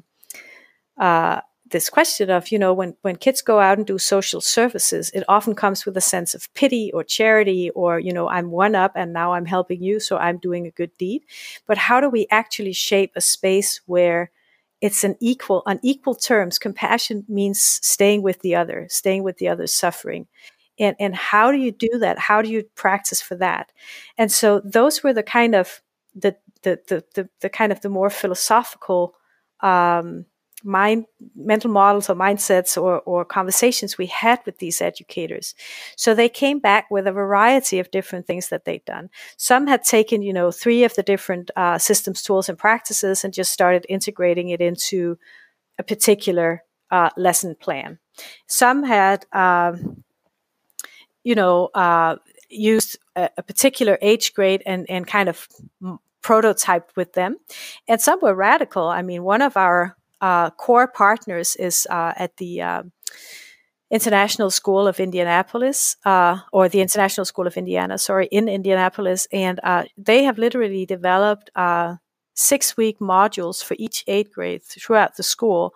uh, this question of, you know, when, when kids go out and do social services, it often comes with a sense of pity or charity, or, you know, I'm one up and now I'm helping you, so I'm doing a good deed. But how do we actually shape a space where it's an equal, on equal terms? Compassion means staying with the other, staying with the other's suffering. And, and how do you do that? How do you practice for that? And so those were the kind of, the, the, the, the, the kind of the more philosophical, um, mind mental models or mindsets or, or conversations we had with these educators. So they came back with a variety of different things that they'd done. Some had taken, you know, three of the different uh, systems, tools, and practices and just started integrating it into a particular uh, lesson plan. Some had, um, you know, uh, used a, a particular age grade and, and kind of prototyped with them. And some were radical. I mean, one of our uh, core partners is uh, at the uh, International School of Indianapolis, uh, or the International School of Indiana, sorry, in Indianapolis. And uh, they have literally developed uh, six-week modules for each eighth grade throughout the school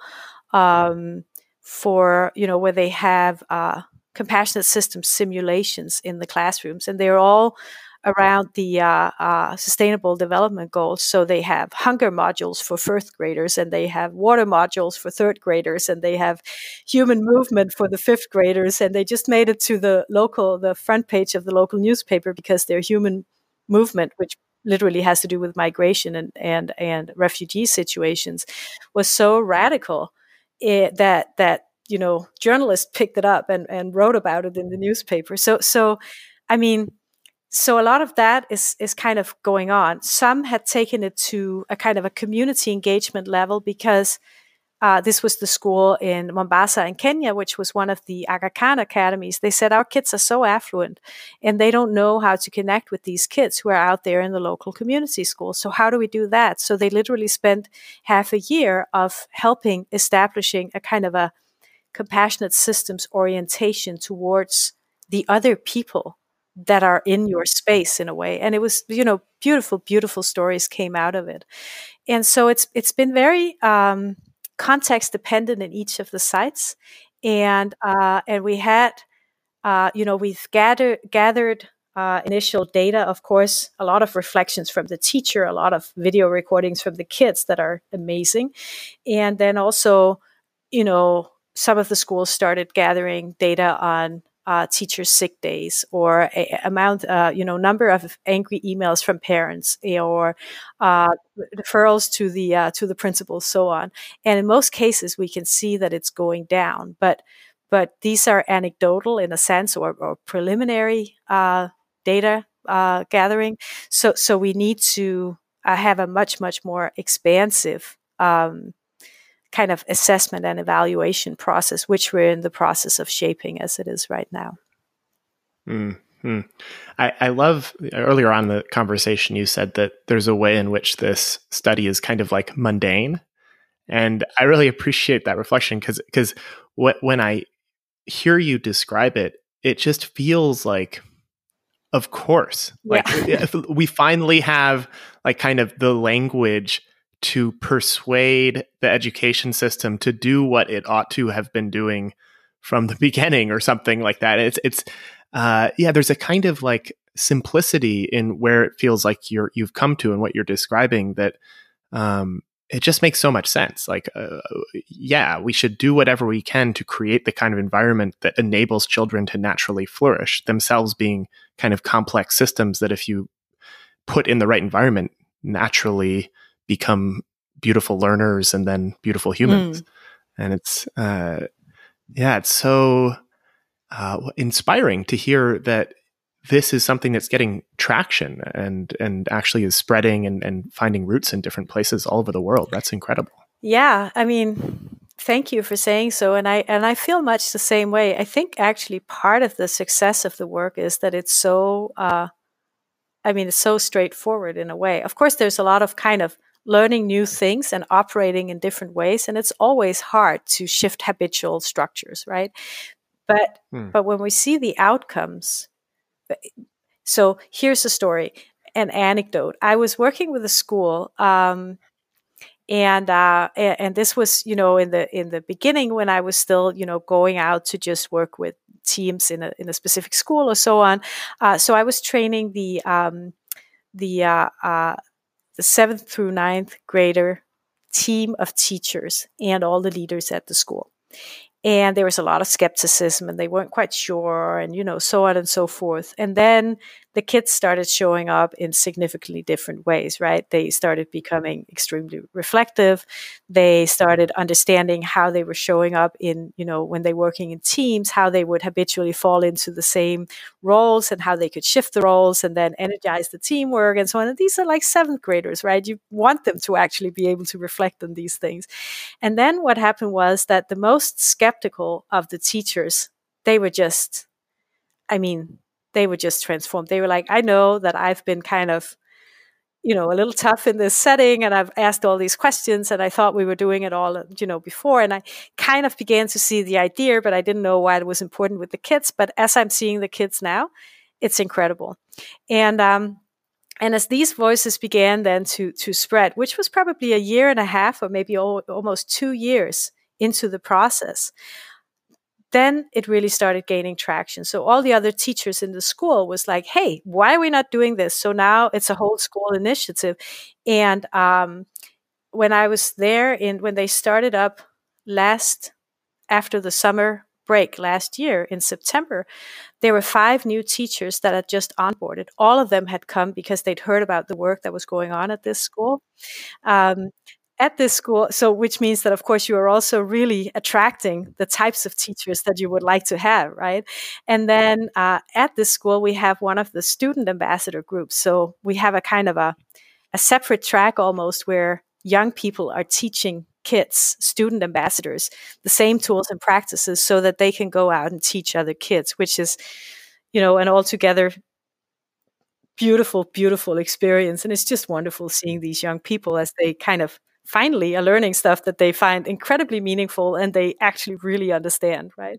um, for, you know, where they have uh, compassionate systems simulations in the classrooms. And they're all around the uh, uh, sustainable development goals. So they have hunger modules for first graders, and they have water modules for third graders, and they have human movement for the fifth graders. And they just made it to the local, the front page of the local newspaper because their human movement, which literally has to do with migration and, and, and refugee situations, was so radical it, that, that, you know, journalists picked it up and, and wrote about it in the newspaper. So, so, I mean, So a lot of that is is kind of going on. Some had taken it to a kind of a community engagement level because uh, this was the school in Mombasa in Kenya, which was one of the Aga Khan academies. They said our kids are so affluent and they don't know how to connect with these kids who are out there in the local community school. So how do we do that? So they literally spent half a year of helping establishing a kind of a compassionate systems orientation towards the other people that are in your space in a way. And it was, you know, beautiful, beautiful stories came out of it. And so it's it's been very um, context dependent in each of the sites. And uh, and we had, uh, you know, we've gathered gathered uh, initial data, of course, a lot of reflections from the teacher, a lot of video recordings from the kids that are amazing. And then also, you know, some of the schools started gathering data on Uh, teachers' sick days, or a, a amount, uh, you know, number of angry emails from parents, or uh, referrals to the uh, to the principal, so on. And in most cases, we can see that it's going down. But but these are anecdotal in a sense, or, or preliminary uh, data uh, gathering. So so we need to uh, have a much much more expansive Um, kind of assessment and evaluation process, which we're in the process of shaping as it is right now. Mm-hmm. I, I love, earlier on in the conversation, you said that there's a way in which this study is kind of like mundane. And I really appreciate that reflection because because wh- when I hear you describe it, it just feels like, of course, like Yeah. we finally have like kind of the language to persuade the education system to do what it ought to have been doing from the beginning, or something like that. It's it's uh, yeah. There's a kind of like simplicity in where it feels like you're you've come to and what you're describing that um, it just makes so much sense. Like, uh, yeah, we should do whatever we can to create the kind of environment that enables children to naturally flourish, themselves being kind of complex systems that, if you put in the right environment, naturally become beautiful learners and then beautiful humans. Mm. And it's, uh, yeah, it's so uh, inspiring to hear that this is something that's getting traction and and actually is spreading and, and finding roots in different places all over the world. That's incredible. Yeah, I mean, thank you for saying so. And I and I feel much the same way. I think actually part of the success of the work is that it's so, uh, I mean, it's so straightforward in a way. Of course, there's a lot of kind of learning new things and operating in different ways. And it's always hard to shift habitual structures, right? But hmm. but when we see the outcomes, so here's a story, an anecdote. I was working with a school, um, and uh, and this was, you know, in the in the beginning when I was still, you know, going out to just work with teams in a in a specific school or so on. Uh, so I was training the um, the uh, uh, the seventh through ninth grader team of teachers and all the leaders at the school. And there was a lot of skepticism and they weren't quite sure and, you know, so on and so forth. And then the kids started showing up in significantly different ways, right? They started becoming extremely reflective. They started understanding how they were showing up in, you know, when they were working in teams, how they would habitually fall into the same roles and how they could shift the roles and then energize the teamwork and so on. And these are like seventh graders, right? You want them to actually be able to reflect on these things. And then what happened was that the most skeptical of the teachers, they were just, I mean, they were just transformed. They were like, I know that I've been kind of, you know, a little tough in this setting, and I've asked all these questions, and I thought we were doing it all, you know, before, and I kind of began to see the idea, but I didn't know why it was important with the kids. But as I'm seeing the kids now, it's incredible. And um, and as these voices began then to to spread, which was probably a year and a half, or maybe al- almost two years into the process, then it really started gaining traction. So all the other teachers in the school was like, hey, why are we not doing this? So now it's a whole school initiative. And um, when I was there, in when they started up last, after the summer break last year in September, there were five new teachers that had just onboarded. All of them had come because they'd heard about the work that was going on at this school. Um, at this school, so which means that, of course, you are also really attracting the types of teachers that you would like to have, right? And then uh, at this school, we have one of the student ambassador groups. So we have a kind of a, a separate track almost where young people are teaching kids, student ambassadors, the same tools and practices so that they can go out and teach other kids, which is, you know, an altogether beautiful, beautiful experience. And it's just wonderful seeing these young people as they kind of finally are learning stuff that they find incredibly meaningful and they actually really understand, right?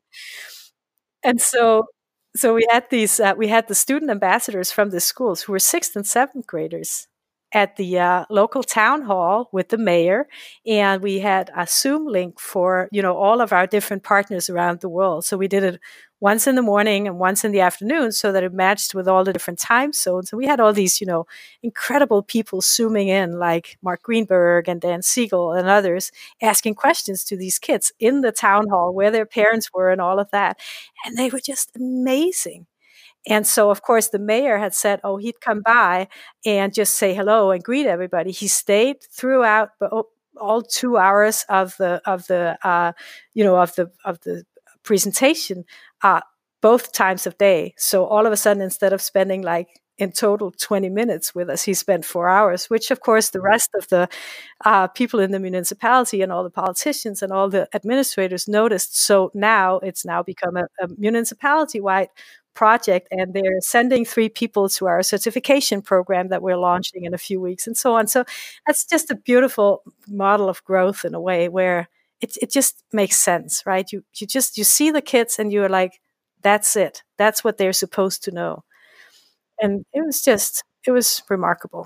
And so, so we had these, uh, we had the student ambassadors from the schools who were sixth and seventh graders at the uh, local town hall with the mayor, and we had a Zoom link for, you know, all of our different partners around the world. So we did it once in the morning and once in the afternoon so that it matched with all the different time zones. And we had all these, you know, incredible people zooming in, like Mark Greenberg and Dan Siegel and others, asking questions to these kids in the town hall where their parents were and all of that. And they were just amazing. And so, of course, the mayor had said, oh, he'd come by and just say hello and greet everybody. He stayed throughout all two hours of the, of the, uh, you know, of the, of the presentation, uh, both times of day. So all of a sudden, instead of spending like in total twenty minutes with us, he spent four hours, which of course the rest of the uh, people in the municipality and all the politicians and all the administrators noticed. So now it's now become a, a municipality-wide project, and they're sending three people to our certification program that we're launching in a few weeks and so on. So that's just a beautiful model of growth in a way where it it just makes sense, right? You you just, you see the kids and you're like, that's it. That's what they're supposed to know. And it was just, it was remarkable.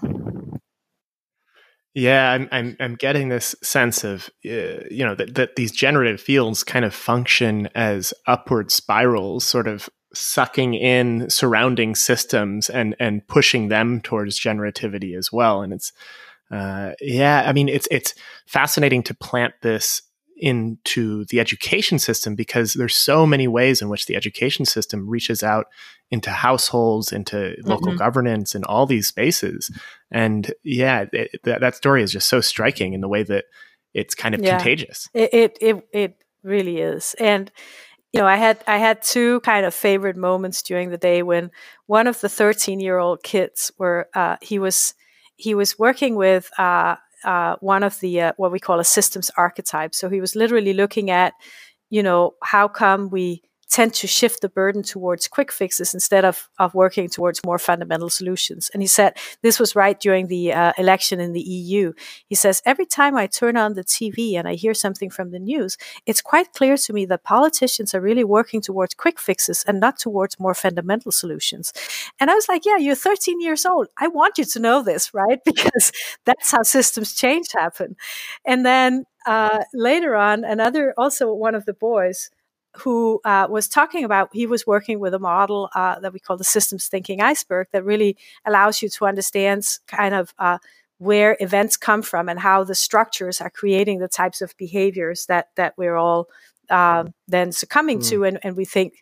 Yeah, I'm I'm I'm getting this sense of uh, you know that that these generative fields kind of function as upward spirals, sort of sucking in surrounding systems and and pushing them towards generativity as well. And it's uh, yeah, I mean it's it's fascinating to plant this into the education system because there's so many ways in which the education system reaches out into households, into mm-hmm. local governance, and all these spaces. And yeah, it, that, that story is just so striking in the way that it's kind of yeah. contagious. It, it it it really is. And you know, I had I had two kind of favorite moments during the day when one of the thirteen-year-old kids were uh, he was he was working with uh, uh, one of the uh, what we call a systems archetype. So he was literally looking at, you know, how come we tend to shift the burden towards quick fixes instead of, of working towards more fundamental solutions. And he said, this was right during the uh, election in the E U. He says, every time I turn on the T V and I hear something from the news, it's quite clear to me that politicians are really working towards quick fixes and not towards more fundamental solutions. And I was like, yeah, you're thirteen years old. I want you to know this, right? Because that's how systems change happen. And then uh, later on, another, also one of the boys, who uh, was talking about, he was working with a model uh, that we call the systems thinking iceberg that really allows you to understand kind of uh, where events come from and how the structures are creating the types of behaviors that that we're all uh, then succumbing mm. to, and, and we think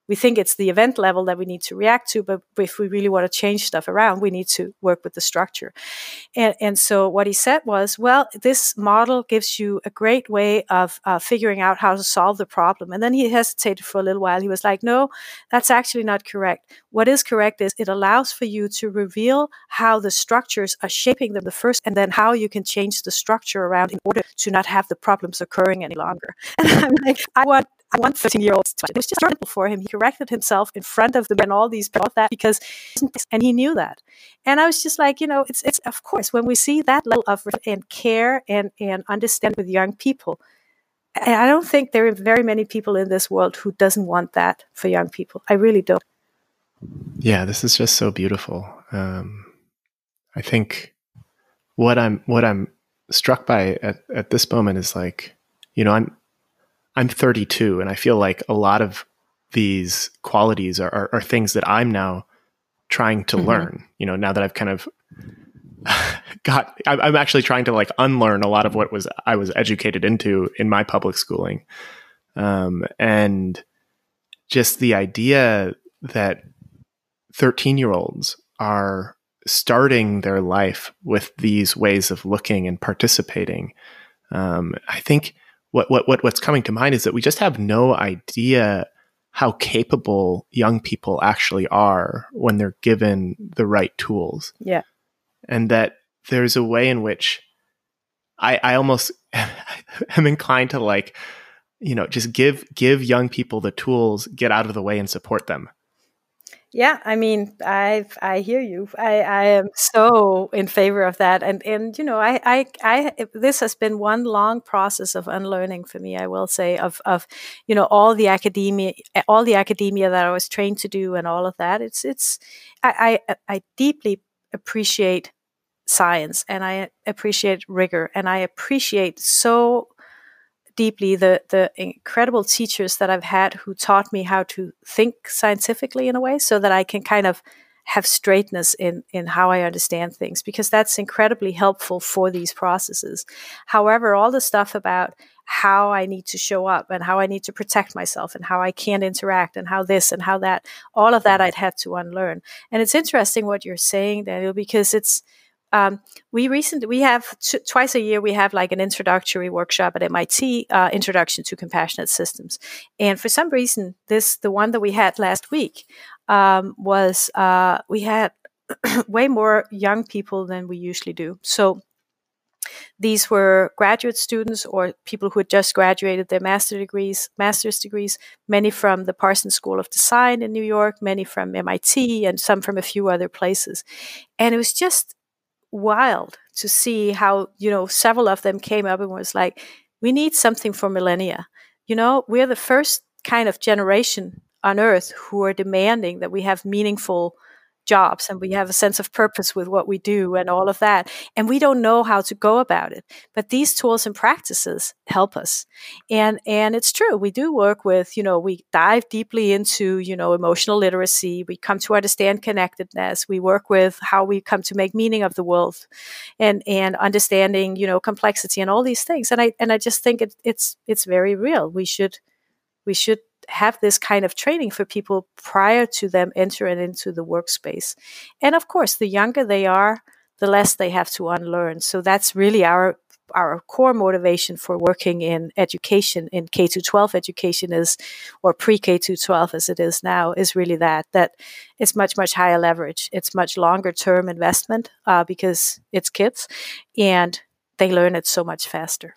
we think it's the event level that we need to react to, but if we really want to change stuff around, we need to work with the structure. And, and so what he said was, well, this model gives you a great way of uh, figuring out how to solve the problem. And then he hesitated for a little while. He was like, no, that's actually not correct. What is correct is it allows for you to reveal how the structures are shaping them the first, and then how you can change the structure around in order to not have the problems occurring any longer. And I'm like, I want I want thirteen-year-olds to. It was just horrible for him. He corrected himself in front of them and all these people that because, and he knew that. And I was just like, you know, it's it's of course when we see that level of and care and and understand with young people, and I don't think there are very many people in this world who doesn't want that for young people. I really don't. Yeah, this is just so beautiful. Um, I think what I'm what I'm struck by at, at this moment is like, you know, I'm. I'm thirty-two, and I feel like a lot of these qualities are, are, are things that I'm now trying to mm-hmm. learn, you know, now that I've kind of got, I'm actually trying to like unlearn a lot of what was, I was educated into in my public schooling. Um, and just the idea that thirteen year olds are starting their life with these ways of looking and participating. Um, I think What, what what what's coming to mind is that we just have no idea how capable young people actually are when they're given the right tools. Yeah. And that there's a way in which I, I almost am inclined to like, you know, just give give young people the tools, get out of the way and support them. Yeah, I mean, I I hear you. I, I am so in favor of that, and and you know, I, I I this has been one long process of unlearning for me. I will say of of you know all the academia, all the academia that I was trained to do, and all of that. It's it's I I, I deeply appreciate science, and I appreciate rigor, and I appreciate so deeply the the incredible teachers that I've had who taught me how to think scientifically in a way so that I can kind of have straightness in in how I understand things, because that's incredibly helpful for these processes. However, all the stuff about how I need to show up and how I need to protect myself and how I can't interact and how this and how that, all of that I'd had to unlearn. And it's interesting what you're saying, Daniel, because it's Um, we recently, we have t- twice a year, we have like an introductory workshop at M I T, uh, Introduction to Compassionate Systems. And for some reason, this, the one that we had last week, um, was, uh, we had way more young people than we usually do. So these were graduate students or people who had just graduated their master degrees, master's degrees, many from the Parsons School of Design in New York, many from M I T, and some from a few other places. And it was just wild to see how, you know, several of them came up and was like, we need something for millennia. You know, we're the first kind of generation on earth who are demanding that we have meaningful jobs and we have a sense of purpose with what we do and all of that. And we don't know how to go about it. But these tools and practices help us. And and it's true. We do work with, you know, we dive deeply into, you know, emotional literacy. We come to understand connectedness. We work with how we come to make meaning of the world and and understanding, you know, complexity and all these things. And I and I just think it, it's it's very real. We should we should have this kind of training for people prior to them entering into the workspace. And of course, the younger they are, the less they have to unlearn. So that's really our our core motivation for working in education, in K through twelve education is, or pre-K through twelve as it is now, is really that, that it's much, much higher leverage. It's much longer term investment uh, because it's kids and they learn it so much faster.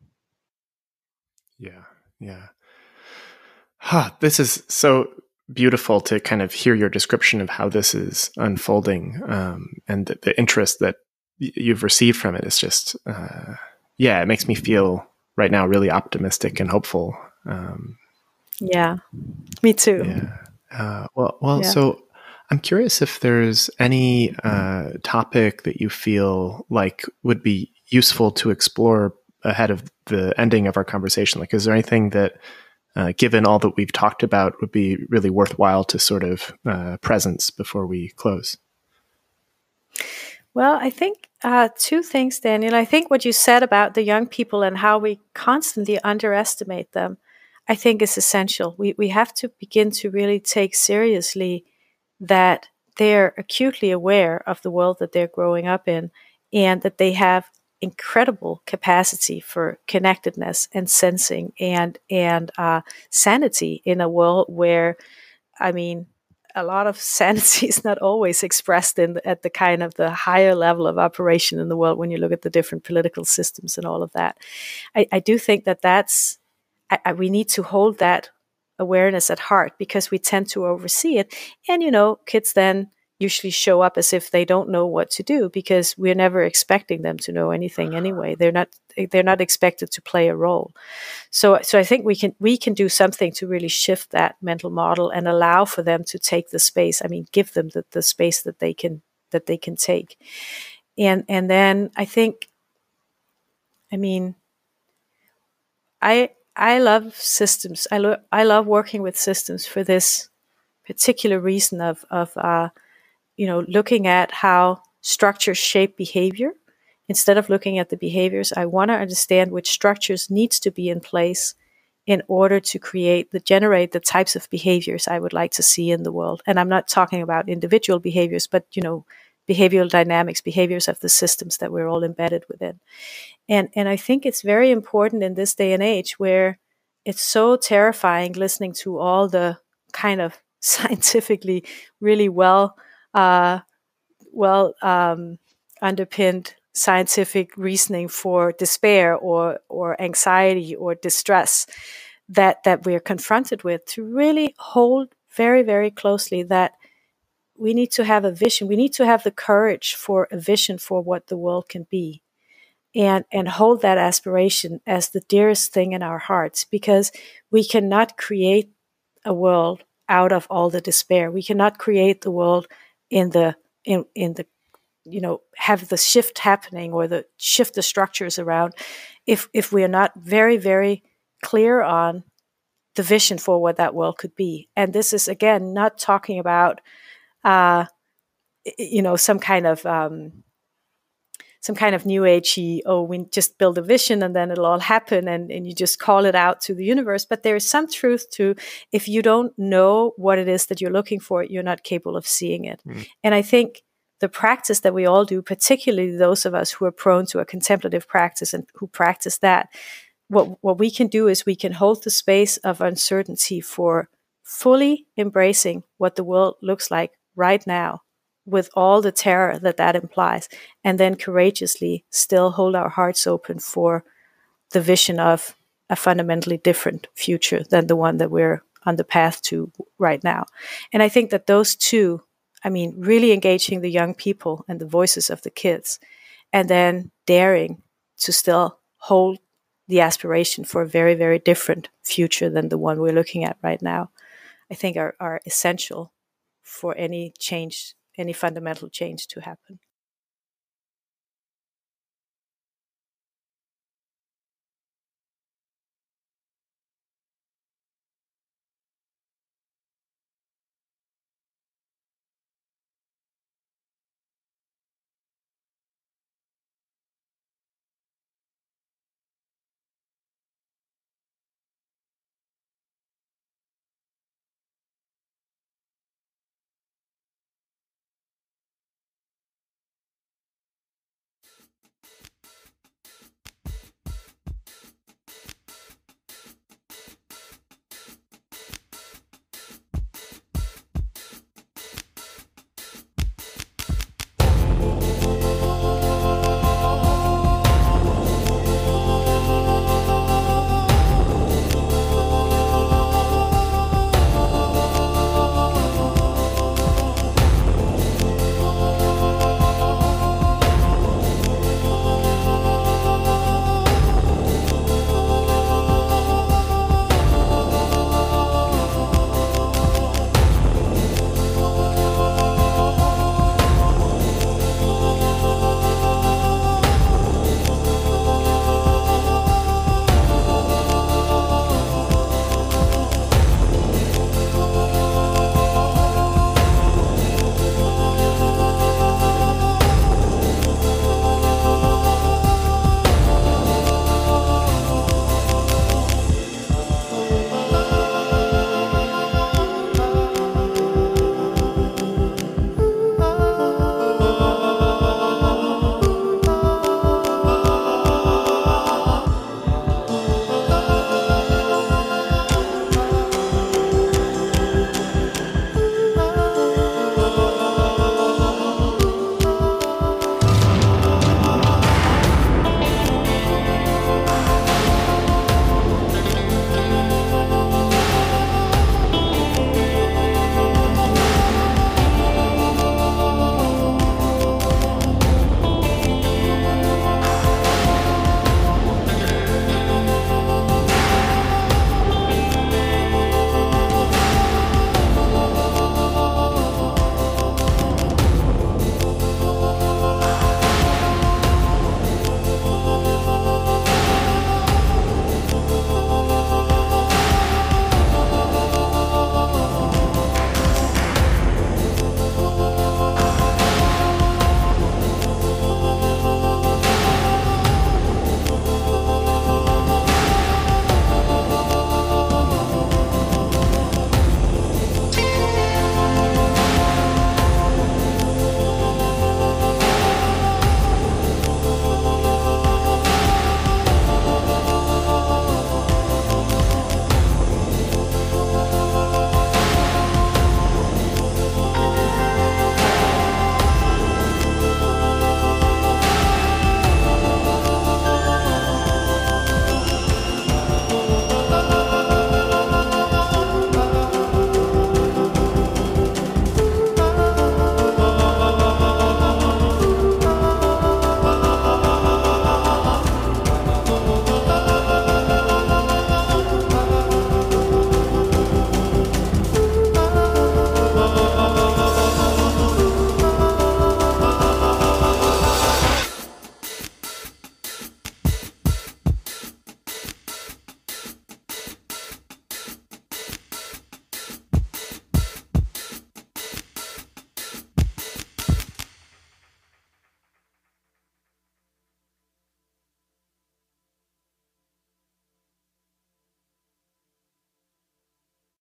Yeah, yeah. Huh, this is so beautiful to kind of hear your description of how this is unfolding, um, and the, the interest that y- you've received from it is just, uh, yeah, it makes me feel right now really optimistic and hopeful. Um, yeah, me too. Yeah. Uh, well, well, Yeah. so I'm curious if there's any uh, topic that you feel like would be useful to explore ahead of the ending of our conversation. Like, is there anything that Uh, given all that we've talked about, would be really worthwhile to sort of uh, presence before we close? Well, I think uh, two things, Daniel. I think what you said about the young people and how we constantly underestimate them. I think is essential. We we have to begin to really take seriously that they're acutely aware of the world that they're growing up in, and that they have incredible capacity for connectedness and sensing and and uh, sanity in a world where, I mean, a lot of sanity is not always expressed in the, at the kind of the higher level of operation in the world when you look at the different political systems and all of that. I, I do think that that's I, I, we need to hold that awareness at heart, because we tend to oversee it. And, you know, kids then usually show up as if they don't know what to do, because we're never expecting them to know anything anyway. They're not they're not expected to play a role. So so I think we can we can do something to really shift that mental model and allow for them to take the space. I mean, give them the, the space that they can that they can take. And and then I think, I mean, I I love systems. I lo- I love working with systems for this particular reason of of uh, you know, looking at how structures shape behavior. Instead of looking at the behaviors, I want to understand which structures needs to be in place in order to create the generate the types of behaviors I would like to see in the world. And I'm not talking about individual behaviors, but, you know, behavioral dynamics, behaviors of the systems that we're all embedded within. And and I think it's very important in this day and age where it's so terrifying listening to all the kind of scientifically really well uh, well um, underpinned scientific reasoning for despair or or anxiety or distress that that we're confronted with, to really hold very, very closely that we need to have a vision. We need to have the courage for a vision for what the world can be. And, and hold that aspiration as the dearest thing in our hearts, because we cannot create a world out of all the despair. We cannot create the world in the in in the you know have the shift happening or the shift the structures around if if we are not very, very clear on the vision for what that world could be. And this is, again, not talking about uh, you know some kind of um, some kind of new agey, oh, we just build a vision and then it'll all happen, and, and you just call it out to the universe. But there is some truth to, if you don't know what it is that you're looking for, you're not capable of seeing it. Mm. And I think the practice that we all do, particularly those of us who are prone to a contemplative practice and who practice that, what, what we can do is we can hold the space of uncertainty for fully embracing what the world looks like right now, with all the terror that that implies, and then courageously still hold our hearts open for the vision of a fundamentally different future than the one that we're on the path to right now. And I think that those two, I mean, really engaging the young people and the voices of the kids, and then daring to still hold the aspiration for a very, very different future than the one we're looking at right now, I think are, are essential for any change, any fundamental change to happen.